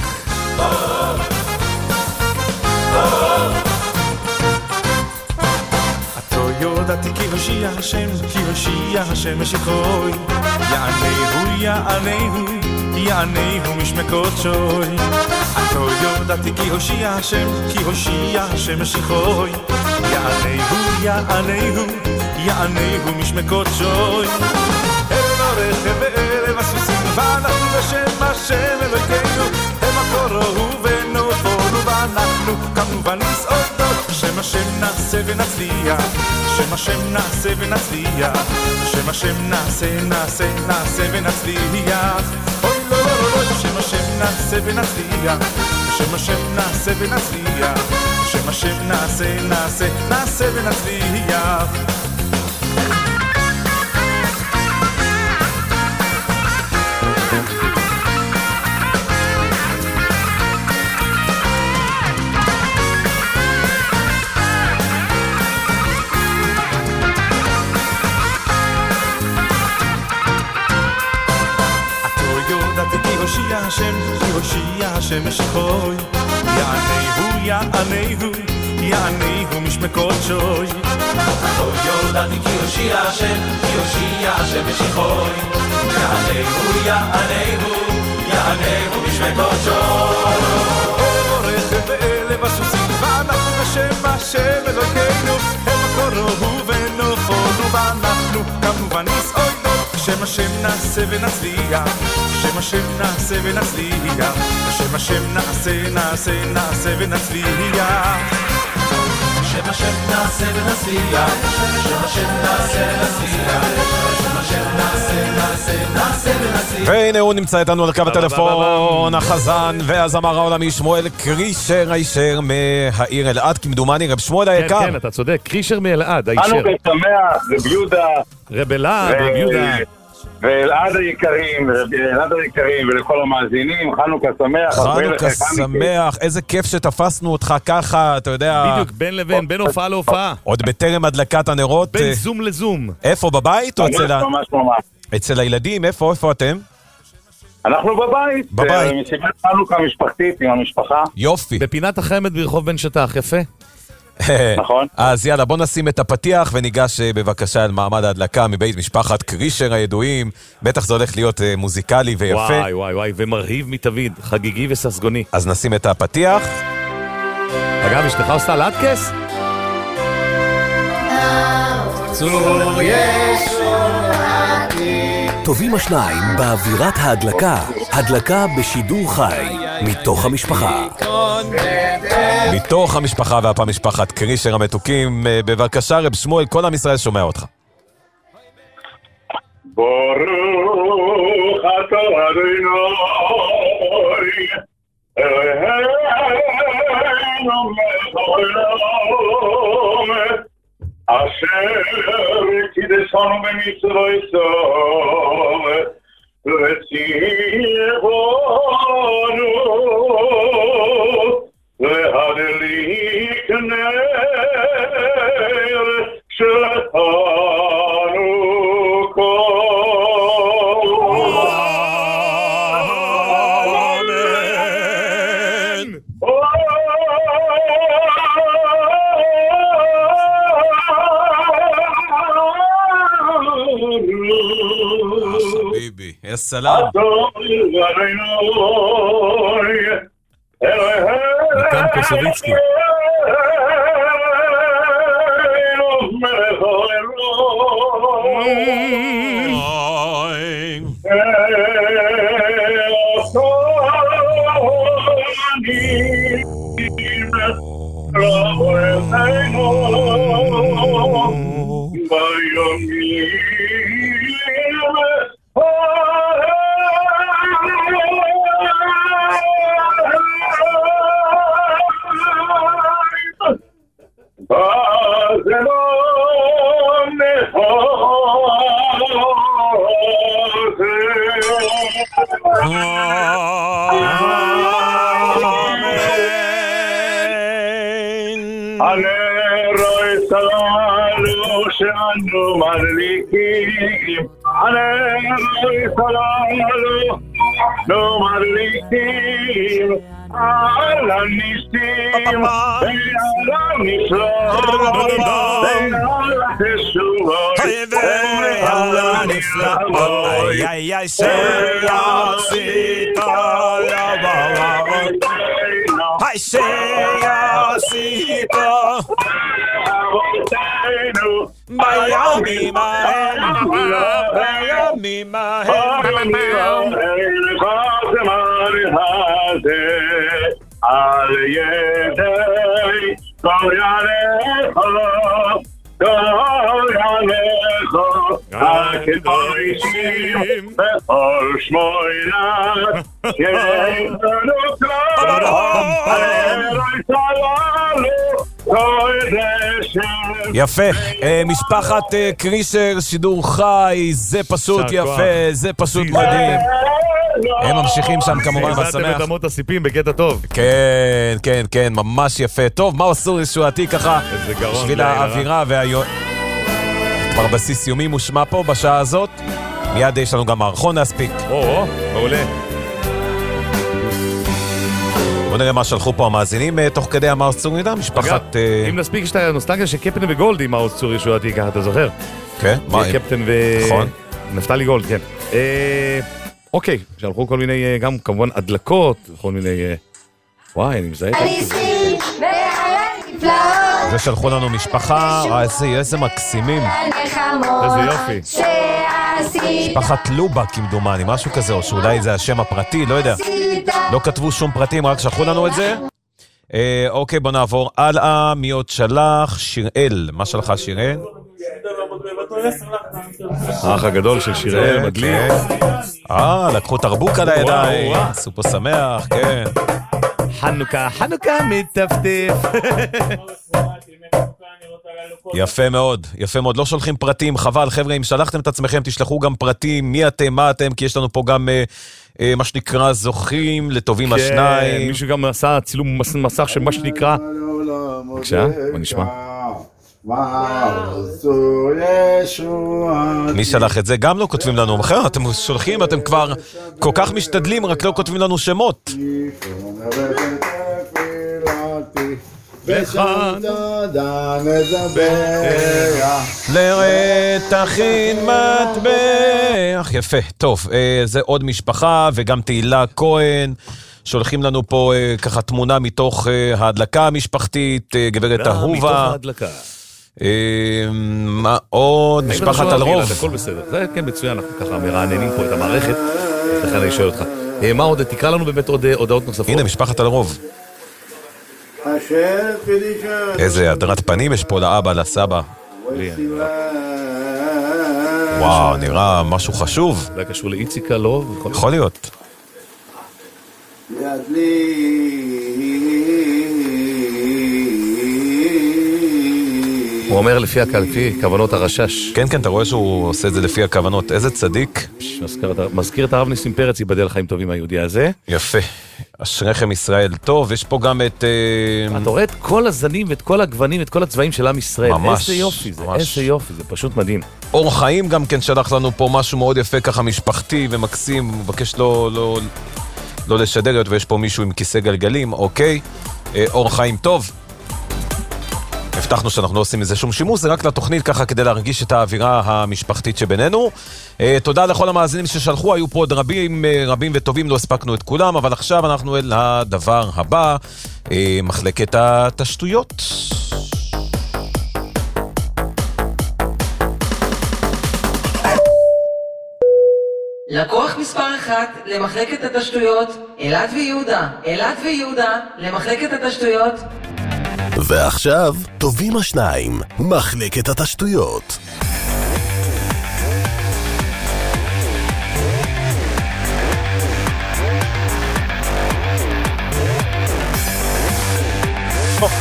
S20: ידעתי כי הושיע השם משיחוי יענהו משמקות שוי עתו ידעתי כי הושיע השם משיחוי יענהו משמקות שוי ערב הרכב וערב הסוסים ואנחנו בשם השם אלוהינו הם הקורו ונופלו ואנחנו קמנו ונסעודות שם השם נעשה ונצליח שם השם נעשה ונצליח שם השם נעשה ונצליח אוי לא לא לא לא שם השם נעשה ונצליח שם השם נעשה ונצליח שם השם נעשה ונצליח הושיע השם משיחוי יענהו משמקות שוי ידעתי כי הושיע השם משיחוי יענהו משמקות שוי רכב ואלב הסוסים ואנחנו בשם השם אלוהינו הם הקורו ונופלו ואנחנו קמנו ונסעודות שם השם נעשה ונצליח שם השם נעשה ונצליח שם השם נעשה ונצליח שם השם נעשה ונצליח שם השם נעשה ונצליח שם השם נעשה ונצליח
S5: והנה הוא נמצא איתנו על קו הטלפון, החזן והזמר העולמי שמואל קרישר הישר מהעיר אלעד, כמדומני. רב שמואל היקר.
S6: כן, אתה צודק, קרישר מאלעד הישר.
S2: חנוכה שמח, רב יהודה,
S6: רב אלעד, רב יהודה
S2: ואלעד היקרים ולכל המאזינים, חנוכה שמח.
S5: חנוכה שמח, איזה כיף שתפסנו אותך ככה, אתה יודע.
S6: בדיוק, בין לבין, בין הופעה להופעה.
S5: עוד בטרם הדלקת הנרות.
S6: בין זום לזום.
S5: איפה, בבית או אצל
S2: ממש.
S5: אצל הילדים? איפה אתם?
S2: אנחנו בבית. מסיבת חנוכה משפחתית עם המשפחה.
S5: יופי.
S6: בפינת החמד ברחוב בן שטח, יפה.
S2: נכון.
S5: אז יאללה, בוא נשים את הפתיח וניגש בבקשה על מעמד ההדלקה מבית משפחת קרישר הידועים. בטח זה הולך להיות מוזיקלי ויפה.
S6: וואי, ומרהיב מתמיד, חגיגי וססגוני.
S5: אז נשים את הפתיח.
S6: אגב, אשתך עושה לטקס?
S20: צור ישועתי.
S11: טובים השניים באווירת ההדלקה, הדלקה בשידור חי, מתוך המשפחה.
S5: מתוך המשפחה, והפעם משפחת קרישר המתוקים. בבקשה רב שמואל, כל עם ישראל שומע אותך.
S2: ברוך אתה אדוני אלוהינו מלך העולם אשר קידשנו במצוותיו וציוונו להדליק נר של חנוכה.
S5: حبيبي يا سلام
S6: נתן קוסוביצקי.
S2: הנרות הללו שאנו מדליקים, הנרות הללו אנו מדליקים, על הניסים ועל הנפלאות ועל התשובות ועל הנפלאות.
S5: איי שעשית לבאות, היי שעשית בימים ההם
S2: על ידי קורייך הקדושים בכל שמוינת ידנו
S5: יפה, משפחת קרישר, שידור חי, זה פשוט יפה, זה פשוט מדהים. הם ממשיכים שם כמובן בשמח.
S6: הזעתם את אמות הסיפים בקטע טוב.
S5: כן, כן, כן, ממש יפה. טוב, מה עשו ישועתי ככה? בשביל האווירה כבר בסיס יומי מושמע פה בשעה הזאת. מיד יש לנו גם מערכון להספיק.
S6: מעולה.
S5: בוא נראה מה שלחו פה המאזינים תוך כדי המאוס צור ידע, משפחת...
S6: אם נספיק יש את הנוסטלגיה של קפטן וגולד עם מאוס צור ישועתי, ככה אתה זוכר?
S5: כן, מה?
S6: קפטן נפתלי גולד, כן. אוקיי, שלחו כל מיני, גם כמובן הדלקות, כל מיני... וואי, אני מזהה את זה.
S5: זה שלחו לנו משפחה, איזה מקסימים.
S6: איזה יופי.
S5: משפחת לובה כמדומני, משהו כזה, או שאולי זה השם הפרטי, לא יודע. לא כתבו שום פרטים, רק שלחו לנו את זה. אוקיי, בוא נעבור הלאה. מי עוד שלח? שיראל. מה שלחה שיראל?
S6: האח הגדול של שיראל מדליק.
S5: לקחו תרבוק על הידיים. סופר שמח, כן.
S6: חנוכה מטפטף.
S5: יפה מאוד, יפה מאוד. לא שולחים פרטים, חבל. חבר'ה, אם שלחתם את עצמכם, תשלחו גם פרטים, מי אתם, מה אתם, כי יש לנו פה גם מה שנקרא זוכים לטובים השניים.
S6: מישהו גם עשה צילום מסך של מה שנקרא... בבקשה, מה נשמע?
S5: מי שלח את זה? גם לא כותבים לנו. אחר, אתם שולחים, אתם כבר כל כך משתדלים, רק לא כותבים לנו שמות. לרתחין מטבח. יפה, טוב, זה עוד משפחה וגם תהילה כהן שולחים לנו פה ככה תמונה מתוך ההדלקה המשפחתית, גברת אהובה. מתוך
S6: ההדלקה.
S5: מה עוד? משפחת על רוב.
S6: הכל בסדר, זה כן מצוין, אנחנו ככה מרעננים פה את המערכת, לכן אני שואל אותך. מה עוד? תקרא לנו באמת עוד הודעות נוספות.
S5: הנה, משפחת על רוב. איזה הדרת פנים יש פה לאבא, לסבא. וואו, נראה משהו חשוב.
S6: זה קשור לאיציקה, לא?
S5: יכול להיות.
S6: הוא אומר לפי כוונות הרשש.
S5: כן, כן, אתה רואה שהוא עושה את זה לפי הכוונות. איזה צדיק.
S6: מזכיר את הרב ניסים פרץ, ייבדל חיים טובים היהודי הזה.
S5: יפה. אשריכם ישראל. טוב, יש פה גם את...
S6: אתה רואה את כל הזנים ואת כל הגוונים, את כל הצבעים של עם ישראל.
S5: ממש.
S6: איזה יופי זה, איזה יופי, זה פשוט מדהים.
S5: אור חיים גם כן שלח לנו פה משהו מאוד יפה, ככה משפחתי ומקסים. הוא מבקש לא לשדר להיות, ויש פה מישהו עם כיסא גלגלים, אוקיי. אור חיים טוב. הבטחנו שאנחנו לא עושים מזה שום שימוש, זה רק לתוכנית ככה כדי להרגיש את האווירה המשפחתית שבינינו. תודה לכל המאזינים ששלחו, היו פה עוד רבים וטובים, לא הספקנו את כולם, אבל עכשיו אנחנו אל הדבר הבא, מחלקת התשתויות.
S21: לקוח מספר 1 למחלקת התשתויות, אלעד ויהודה. אלעד ויהודה למחלקת התשתויות.
S15: ועכשיו, טובים השניים, מחלקת התשתויות.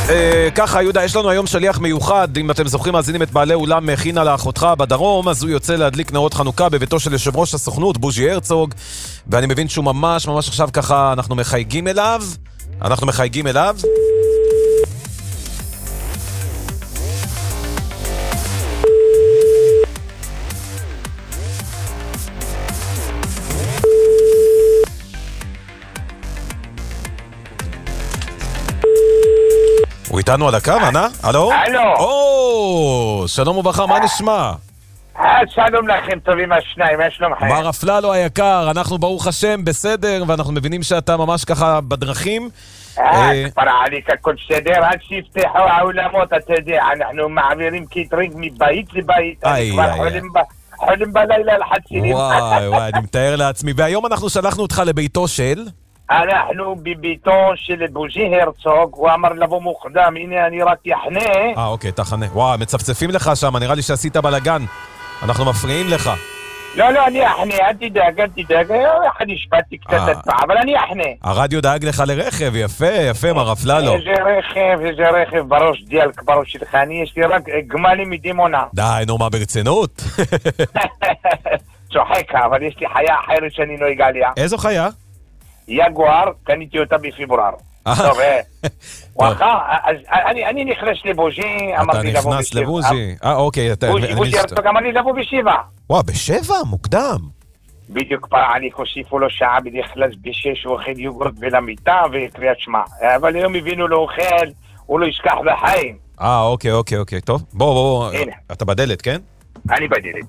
S5: ככה, יהודה, יש לנו היום שליח מיוחד, אם אתם זוכרים מאזינים את בעלי אולם חינה לאחותך בדרום, אז הוא יוצא להדליק נרות חנוכה בביתו של יושב ראש הסוכנות, בוז'י הרצוג, ואני מבין שהוא ממש עכשיו ככה, אנחנו מחייגים אליו. הוא איתנו על הקו, ענה? הלו?
S3: הלו.
S5: שלום וברכה, מה נשמע?
S3: שלום לכם, טובים השניים, יש שלומכם.
S5: מר אפללו היקר, אנחנו ברוך השם בסדר, ואנחנו מבינים שאתה ממש ככה בדרכים.
S3: כבר עליך הכל בסדר, עד שיפתחו העולמות, אתה יודע, אנחנו מעבירים קיטרינג מבית לבית, כבר חולים בלילה לחצילים.
S5: וואי, אני מתאר לעצמי. והיום אנחנו שלחנו אותך לביתו של...
S3: אנחנו בביתו של בוז'י הרצוג, הוא אמר לבוא מוקדם, הנה אני רק יחנה.
S5: אוקיי, תחנה. וואו, מצפצפים לך שם, נראה לי שעשית בלגן. אנחנו מפריעים לך.
S3: לא, אני אחנה, אל תדאג, אחד השפעתי קצת הצעה, אבל אני אחנה.
S5: הרדיו דאג לך לרכב, יפה, מר אפללו.
S3: איזה רכב בראש דיאלק בראש שלך, יש לי רק גמלים מדימונה.
S5: די, נו, מה ברצינות?
S3: צוחק, אבל יש לי חיה אחרת שאני נוהג עליה.
S5: איזו חיה?
S3: יגואר, קניתי אותה בפברואר. טוב, אני נכנס לבוז'י, אמרתי לבוא
S5: אתה נכנס לבוז'י? אוקיי.
S3: בוז'י הרצוג אמר לי לבוא ב7.
S5: וואו, ב7? מוקדם.
S3: בדיוק פעלי, הוסיפו לו שעה בדרך כלל ב6, הוא אוכל יוגורט ולמיטה וקריאת שמע. אבל היום הבינו לו אוכל, הוא לא ישכח בחיים.
S5: אוקיי. טוב, בוא. אתה בדלת, כן?
S3: אני בדלת.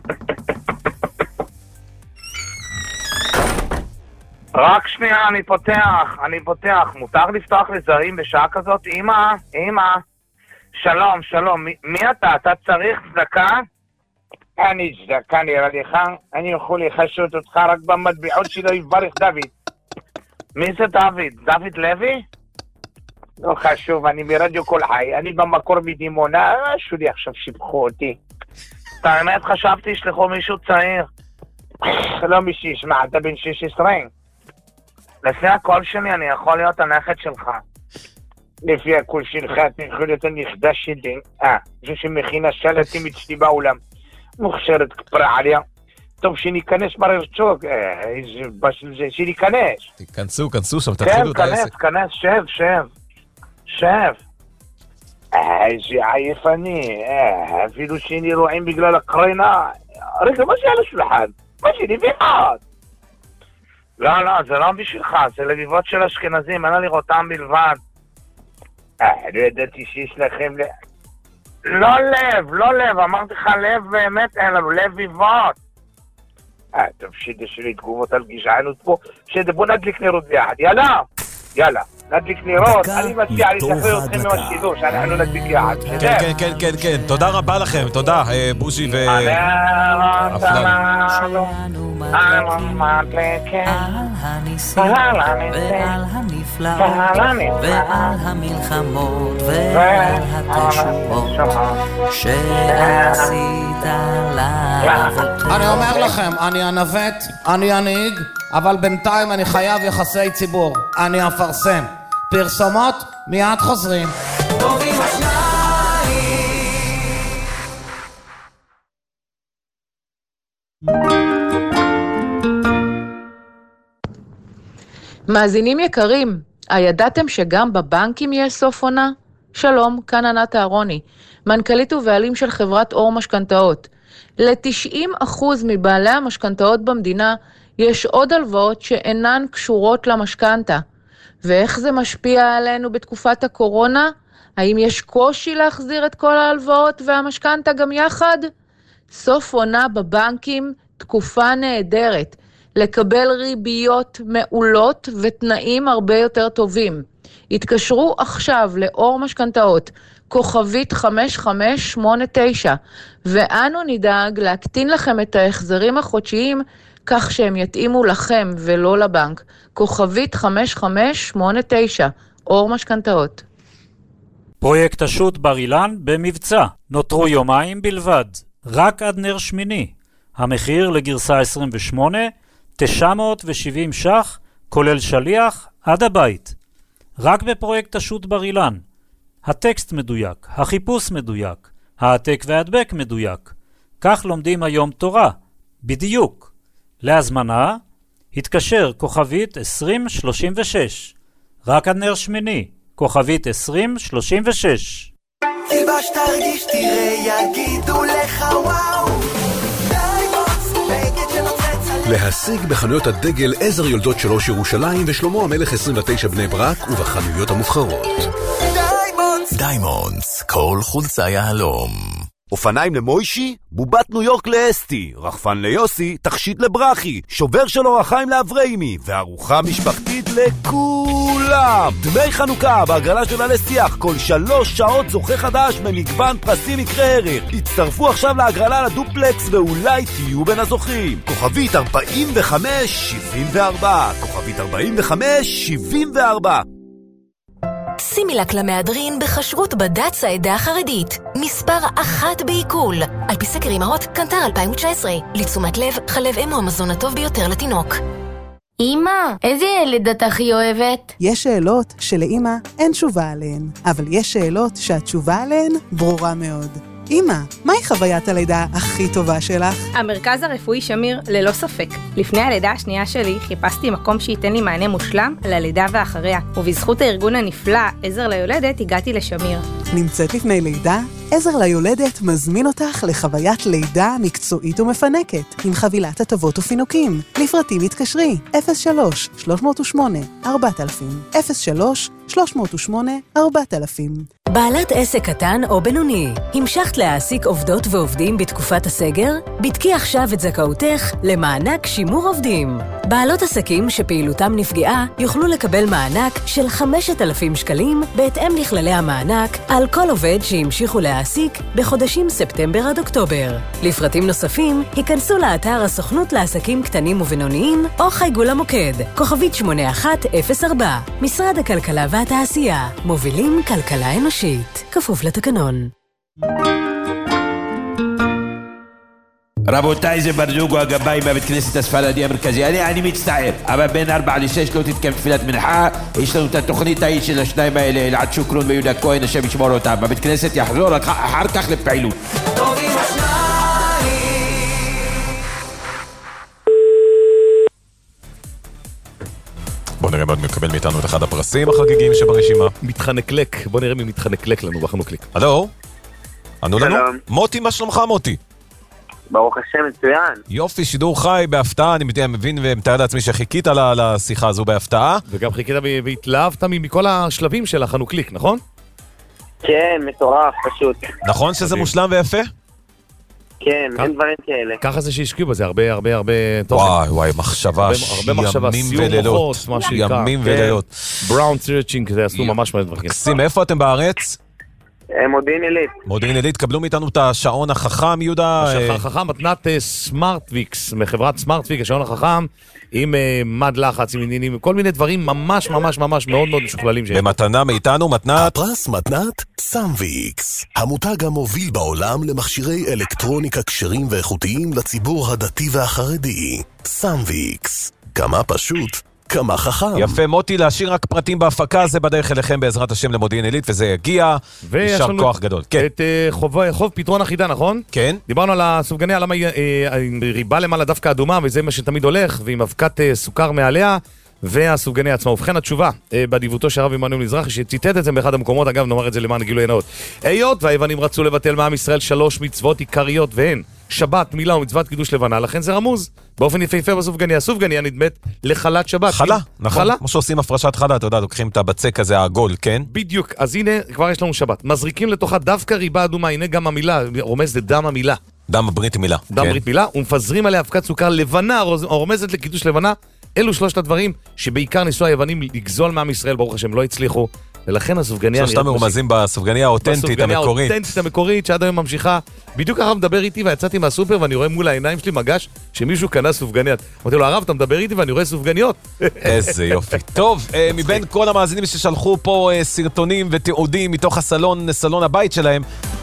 S3: רק שנייה, אני פותח. מותר לפתוח לזרים בשעה כזאת? אמא. שלום. מי אתה? אתה צריך צדקה? אני צדקה נראה לך. אני יכול לחשות אותך רק במטביעות שלו יברך דוד. מי זה דוד? דוד לוי? לא חשוב, אני מרדיו כל חי. אני במקור מדימונה, שולי עכשיו שיבחו אותי. את האמת חשבתי ישלחו מישהו צעיר. לא מי שישמע, אתה בן 16. לפי הקול שלי אני יכול להיות הנכד שלך. לפי הקול שלך אתה יכול להיות הנכדה שלי. זו שמכינה שלטים אצלי בעולם. מוכשרת כפרה עליה. טוב שניכנס ברצוג. איזה בשביל זה שניכנס.
S5: כנסו שם, תתחילו את העסק.
S3: כנס, שב. איזה עייף אני. אפילו שאני רואים בגלל הקרינה. רגע, מה זה על השולחן? מה שלי ביחד? לא, זה לא בשבילך, זה לביבות של אשכנזים, אין לראותם בלבד. לא ידעתי שיש לכם לא לב, אמרתי לך לב באמת, אין לנו לב ביבות. טוב, יש לי תגובות על גזענות פה, בוא נדליק נרות ביחד, יאללה, נדליק נרות, אני מציע לשחרר אתכם מהשידור, שאנחנו נדליק יחד.
S5: כן, תודה רבה לכם, תודה, בוז'י
S3: ואפללו.
S7: ועל הנפלאות ועל המלחמות ועל התשועות שעשית לאבותינו.
S22: אני אומר לכם, אני הנווט, אני הנהיג, אבל בינתיים אני חייב יחסי ציבור. אני אפרסם פרסומות, מיד חוזרים.
S21: טובים השניים.
S23: מאזינים יקרים, הידעתם שגם בבנקים יש סוף עונה? שלום, כאן ענת אהרוני, מנכ"לית ובעלים של חברת אור משכנתאות. ל-90% מבעלי המשכנתאות במדינה יש עוד הלוואות שאינן קשורות למשכנתה. ואיך זה משפיע עלינו בתקופת הקורונה? האם יש קושי להחזיר את כל ההלוואות והמשכנתה גם יחד? סוף עונה בבנקים, תקופה נהדרת. לקבל ריביות מעולות ותנאים הרבה יותר טובים. התקשרו עכשיו לאור משכנתאות, כוכבית 5589, ואנו נדאג להקטין לכם את ההחזרים החודשיים, כך שהם יתאימו לכם ולא לבנק. כוכבית 5589, אור משכנתאות.
S24: פרויקט השו"ת בר אילן במבצע. נותרו יומיים בלבד, רק עד נר שמיני. המחיר לגרסה 28, 970 ש"ח, כולל שליח עד הבית. רק בפרויקט השו"ת בר אילן. הטקסט מדויק, החיפוש מדויק, העתק והדבק מדויק. כך לומדים היום תורה, בדיוק. להזמנה, התקשר כוכבית 2036. רק עד נר שמיני, כוכבית 2036.
S8: תלבש תרגיש תראה יגידו לך וואו. דיימונדס, בגד שנוצץ על...
S1: להשיג בחנויות הדגל עזר יולדות 3 ירושלים ושלמה המלך 29 בני ברק ובחנויות המובחרות.
S8: דיימונדס, כל חולצה יהלום.
S9: אופניים למוישי, בובת ניו יורק לאסתי, רחפן ליוסי, תכשיט לברכי, שובר של אורחיים לאבריימי, וארוחה משפחתית לכולם. דמי חנוכה בהגרלה של עלי שיח, כל 3 שעות זוכה חדש במגוון פרסים מקרה ערך. הצטרפו עכשיו להגרלה לדופלקס ואולי תהיו בין הזוכים. כוכבית 45-74, כוכבית 45-74.
S10: סימילק למהדרין בכשרות בד"ץ העדה החרדית. מספר 1 בעיכול. על פי סקר אמהות, קנטר 2019. לתשומת לב, חלב אם הוא המזון הטוב ביותר לתינוק.
S14: אמא, איזה ילד את הכי אוהבת?
S12: יש שאלות שלאמא אין תשובה עליהן, אבל יש שאלות שהתשובה עליהן ברורה מאוד. אמא, מהי חוויית הלידה הכי טובה שלך?
S25: המרכז הרפואי שמיר, ללא ספק. לפני הלידה השנייה שלי חיפשתי מקום שייתן לי מענה מושלם ללידה ואחריה, ובזכות הארגון הנפלא עזר ליולדת הגעתי לשמיר.
S12: נמצאת לפני לידה? עזר ליולדת מזמין אותך לחוויית לידה מקצועית ומפנקת, עם חבילת הטבות ופינוקים. לפרטים התקשרי 03-308-4000 03-308-4000.
S10: בעלת עסק קטן או בינוני, המשכת להעסיק עובדות ועובדים בתקופת הסגר? בדקי עכשיו את זכאותך למענק שימור עובדים. בעלות עסקים שפעילותם נפגעה יוכלו לקבל מענק של 5,000 שקלים בהתאם לכללי המענק על כל עובד שהמשיכו להעסיק בחודשים ספטמבר עד אוקטובר. לפרטים נוספים, היכנסו לאתר הסוכנות לעסקים קטנים ובינוניים או חייגו למוקד, כוכבית 8104, משרד הכלכלה והתעשייה, מובילים כלכלה אנושית, כפוף לתקנון.
S26: רבותיי, זה ברזוג הגבאי בבית כנסת הספרדי המרכזי. אני מצטער, אבל בין 4 ל-6 לא תתקיים תפילת מנחה. יש לנו את התוכנית ההיא של השניים האלה, אלעד שוקרון ויהודה כהן, השם ישמור אותם. בבית כנסת יחזור אחר כך לפעילות.
S8: טובים השניים.
S5: בוא נראה מה מקבל מאיתנו את אחד הפרסים החגיגיים שברשימה.
S6: מתחנקלק, בוא נראה מי מתחנקלק לנו בחנוקליק.
S5: הלו? ענו לנו? מוטי, מה שלומך מוטי?
S27: ברוך השם, מצוין.
S5: יופי, שידור חי בהפתעה, אני מבין ומתאר לעצמי שחיכית לשיחה הזו בהפתעה.
S6: וגם חיכית והתלהבת מכל השלבים של החנוקליק, נכון?
S27: כן, מטורף פשוט.
S5: נכון שזה מושלם ויפה?
S27: כן, אין דברים כאלה.
S6: ככה זה שהשקיעו בזה, הרבה תוכן.
S5: וואי, מחשבה, ימים ולילות. ימים ולילות.
S6: בראון סרצ'ינג, זה עשו ממש מלא דברים.
S5: מקסים, איפה אתם בארץ?
S27: מודיעין עילית.
S5: מודיעין עילית, קבלו מאיתנו את השעון החכם, יהודה.
S6: השעון החכם, מתנת סמארטוויקס, מחברת סמארטוויק, השעון החכם, עם מד לחץ, עם עניינים, כל מיני דברים ממש ממש ממש מאוד מאוד משוכללים.
S5: במתנה מאיתנו, מתנת...
S1: הפרס מתנת סמוויקס, המותג המוביל בעולם למכשירי אלקטרוניקה כשרים ואיכותיים לציבור הדתי והחרדי. סמוויקס, כמה פשוט. כמה חכם.
S5: יפה, מוטי, להשאיר רק פרטים בהפקה, זה בדרך אליכם בעזרת השם למודיעין עילית, וזה יגיע, יישר כוח גדול. כן.
S6: את חוב פתרון אחידה, נכון?
S5: כן.
S6: דיברנו על הסופגניה, למה ריבה למעלה דווקא אדומה, וזה מה שתמיד הולך, ועם אבקת סוכר מעליה, והסופגניה עצמה. ובכן התשובה, בדיוותו של הרב עמנואל מזרחי, שציטט את זה באחד המקומות, אגב, נאמר את זה למען גילוי נאות. היות והיוונים רצו לבטל מעם ישראל 3 מצוות עיקריות, והן שבת, מילה ומצוות קידוש לבנה, לכן זה רמוז באופן יפהפה בסופגניה. הסופגניה נדמת לחלת שבת.
S5: חלה, נכון. כמו שעושים הפרשת חלה, אתה יודע, לוקחים את הבצק הזה העגול, כן?
S6: בדיוק, אז הנה, כבר יש לנו שבת. מזריקים לתוכה דווקא ריבה אדומה, הנה גם המילה, רומז לדם המילה.
S5: דם ברית מילה.
S6: דם ברית מילה, ומפזרים עליה אבקת סוכר לבנה, רומזת לקידוש לבנה. אלו 3 הדברים שבעיקר ניסו היוונים לגזול מעם ישראל, ברוך השם, לא הצליחו. ולכן הסופגניה...
S5: שלושתם מרומזים בסופגניה האותנטית המקורית.
S6: האותנטית המקורית שעד היום ממשיכה. בדיוק ככה מדבר איתי ויצאתי מהסופר ואני רואה מול העיניים שלי מגש שמישהו קנה סופגניה. אמרתי לו, הרב, אתה מדבר איתי ואני רואה סופגניות.
S5: איזה יופי. טוב, מבין כל המאזינים ששלחו פה סרטונים ותיעודים מתוך סלון הבית שלהם,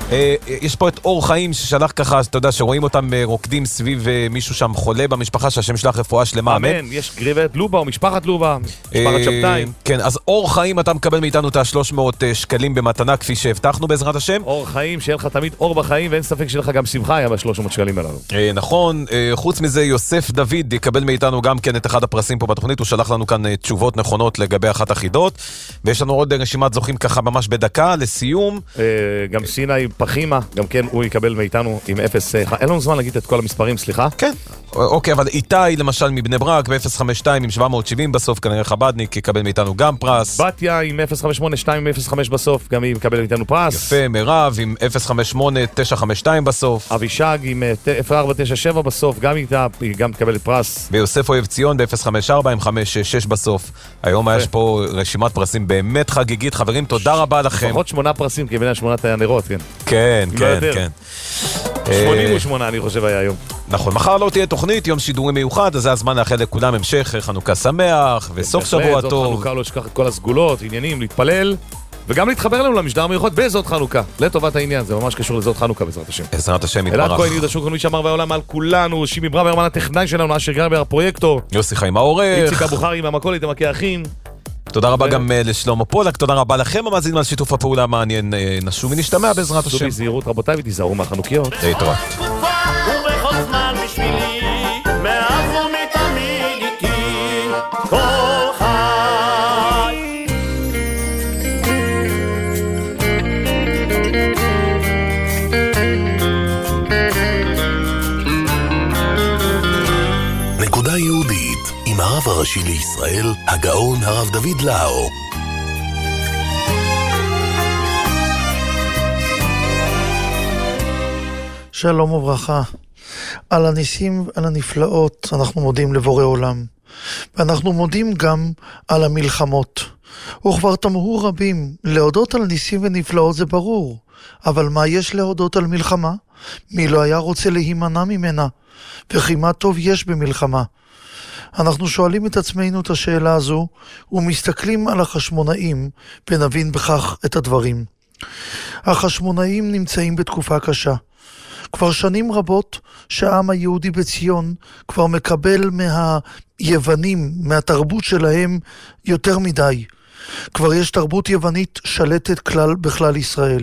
S5: יש פה את אור חיים ששלח ככה, אתה יודע, שרואים אותם רוקדים סביב מישהו שם חולה במשפחה, שהשם שלך רפואה שלמה.
S6: אמן, יש גברת לובה או משפחת לובה, משפחת שבתאי.
S5: כן, אז אור חיים אתה מקבל מאיתנו את ה-300 שקלים במתנה, כפי שהבטחנו בעזרת השם.
S6: אור חיים, שיהיה לך תמיד אור בחיים, ואין ספק שיהיה לך גם שמחה היה ב-300 שקלים הללו.
S5: נכון, חוץ מזה יוסף דוד יקבל מאיתנו גם כן את אחד הפרסים פה בתוכנית, הוא שלח לנו כאן תשובות נכונות לגבי אחת החידות, ויש לנו עוד רשימת זוכים ככה ממש בדקה, לסיום.
S6: גם סיני פחימה, גם כן הוא יקבל מאיתנו עם 0, אין לנו זמן להגיד את כל המספרים, סליחה.
S5: כן, אוקיי, אבל איתי למשל מבני ברק ב-052 עם 770 בסוף, כנראה חבדניק יקבל מאיתנו גם פרס.
S6: בתיה עם 058 עם 05 בסוף, גם היא מקבל מאיתנו פרס.
S5: יפה, מירב עם 058 952 בסוף.
S6: אבישג עם 0497 בסוף, גם היא גם מקבלת פרס.
S5: ויוסף אוהב ציון ב-054 עם 56 בסוף. היום יש פה רשימת פרסים באמת חגיגית, חברים, תודה רבה לכם.
S6: לפחות 8 פרסים, כי בין 8 הנרות, כן.
S5: כן, כן, כן.
S6: 88 אני חושב היה היום.
S5: נכון, מחר לא תהיה תוכנית, יום שידורי מיוחד, אז זה הזמן לאחל לכולם המשך חנוכה שמח וסוף שבוע טוב.
S6: זאת חנוכה לא שכח את כל הסגולות, עניינים, להתפלל וגם להתחבר לנו למשדר מיוחד בזאת חנוכה, לטובת העניין, זה ממש קשור לזאת חנוכה בעזרת השם.
S5: בעזרת השם יתברך.
S6: אלעד כהן, יהודה שוקרון, מי שאמר והעולם על כולנו, שימי ברוורמן הטכנאי שלנו, אשר גרבר הפרויקטור,
S5: יוסי חיים העורך,
S6: איציק אבוחרי מהמכולת המכה אחים.
S5: תודה רבה גם לשלמה פולק, תודה רבה לכם המאזינים על שיתוף הפעולה המעניין, נשוב ונשתמע בעזרת השם.
S6: סעו בזהירות רבותיי ותיזהרו מהחנוכיות.
S5: להתראות.
S1: נקודה יהודית עם הרב הראשי לישראל, הגאון הרב דוד לאו.
S4: שלום וברכה. על הניסים ועל הנפלאות אנחנו מודים לבורא עולם, ואנחנו מודים גם על המלחמות. וכבר תמהו רבים, להודות על ניסים ונפלאות זה ברור, אבל מה יש להודות על מלחמה? מי לא היה רוצה להימנע ממנה? וכי מה טוב יש במלחמה? אנחנו שואלים את עצמנו את השאלה הזו, ומסתכלים על החשמונאים, ונבין בכך את הדברים. החשמונאים נמצאים בתקופה קשה. כבר שנים רבות שהעם היהודי בציון כבר מקבל מהיוונים, מהתרבות שלהם יותר מדי. כבר יש תרבות יוונית שלטת בכלל ישראל.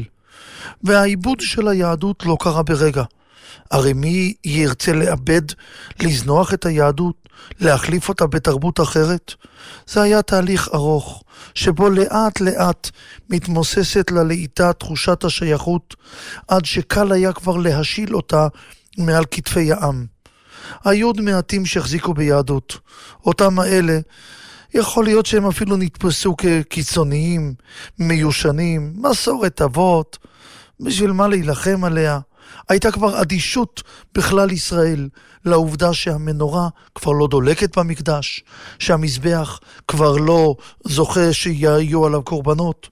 S4: והעיבוד של היהדות לא קרה ברגע. הרי מי ירצה לאבד, לזנוח את היהדות, להחליף אותה בתרבות אחרת? זה היה תהליך ארוך, שבו לאט לאט מתמוססת ללאיטה תחושת השייכות, עד שקל היה כבר להשיל אותה מעל כתפי העם. היו עוד מעטים שהחזיקו ביהדות. אותם האלה, יכול להיות שהם אפילו נתפסו כקיצוניים, מיושנים, מסורת אבות, בשביל מה להילחם עליה? הייתה כבר אדישות בכלל ישראל לעובדה שהמנורה כבר לא דולקת במקדש, שהמזבח כבר לא זוכה שיהיו עליו קורבנות.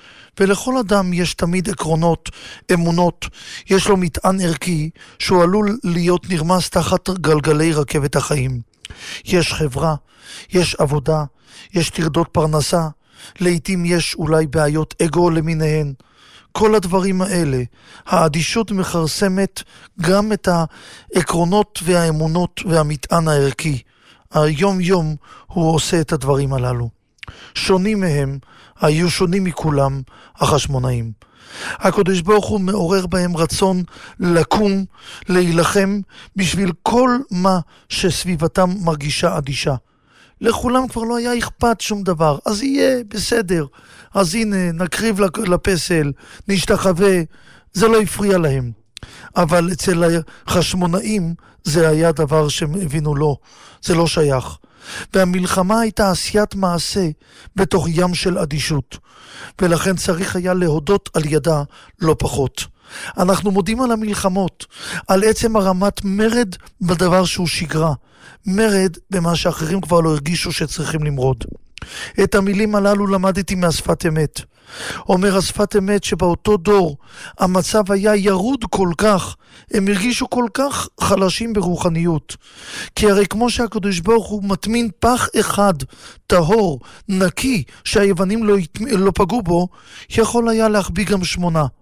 S4: ולכל אדם יש תמיד עקרונות, אמונות, יש לו מטען ערכי שהוא עלול להיות נרמס תחת גלגלי רכבת החיים. יש חברה, יש עבודה, יש תרדות פרנסה, לעתים יש אולי בעיות אגו למיניהן. כל הדברים האלה, האדישות מחרסמת גם את העקרונות והאמונות והמטען הערכי. היום יום הוא עושה את הדברים הללו. שונים מהם, היו שונים מכולם, החשמונאים. הקדוש ברוך הוא מעורר בהם רצון לקום, להילחם בשביל כל מה שסביבתם מרגישה אדישה. לכולם כבר לא היה אכפת שום דבר, אז יהיה בסדר, אז הנה נקריב לפסל, נשתחווה, זה לא הפריע להם. אבל אצל החשמונאים זה היה דבר שהם הבינו לא, זה לא שייך. והמלחמה הייתה עשיית מעשה בתוך ים של אדישות, ולכן צריך היה להודות על ידה לא פחות. אנחנו מודים על המלחמות, על עצם הרמת מרד בדבר שהוא שגרה, מרד במה שאחרים כבר לא הרגישו שצריכים למרוד. את המילים הללו למדתי מהשפת אמת. אומר השפת אמת שבאותו דור המצב היה ירוד כל כך, הם הרגישו כל כך חלשים ברוחניות. כי הרי כמו שהקדוש ברוך הוא מטמין פח אחד, טהור, נקי, שהיוונים לא פגעו בו, יכול היה להחביא גם 8.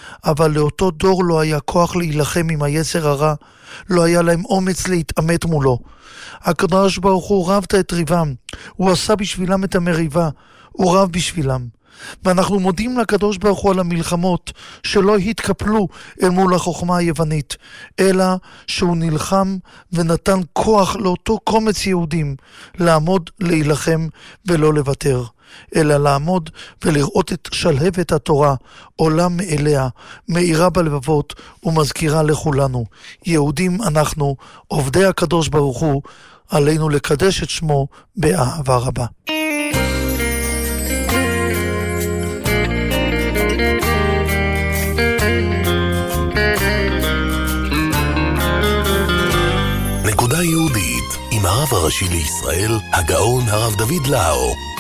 S4: אבל לאותו דור לא היה כוח להילחם עם היצר הרע, לא היה להם אומץ להתעמת מולו. הקדוש ברוך הוא רב את ריבם, הוא עשה בשבילם את המריבה, הוא רב בשבילם. ואנחנו מודים לקדוש ברוך הוא על המלחמות שלא התקפלו אל מול החוכמה היוונית, אלא שהוא נלחם ונתן כוח לאותו קומץ יהודים לעמוד, להילחם ולא לוותר, אלא לעמוד ולראות את שלהבת התורה עולה מאליה, מאירה בלבבות ומזכירה לכולנו. יהודים אנחנו, עובדי הקדוש ברוך הוא, עלינו לקדש את שמו באהבה רבה.
S1: נקודה יהודית עם הרב הראשי לישראל, הגאון הרב דוד לאו.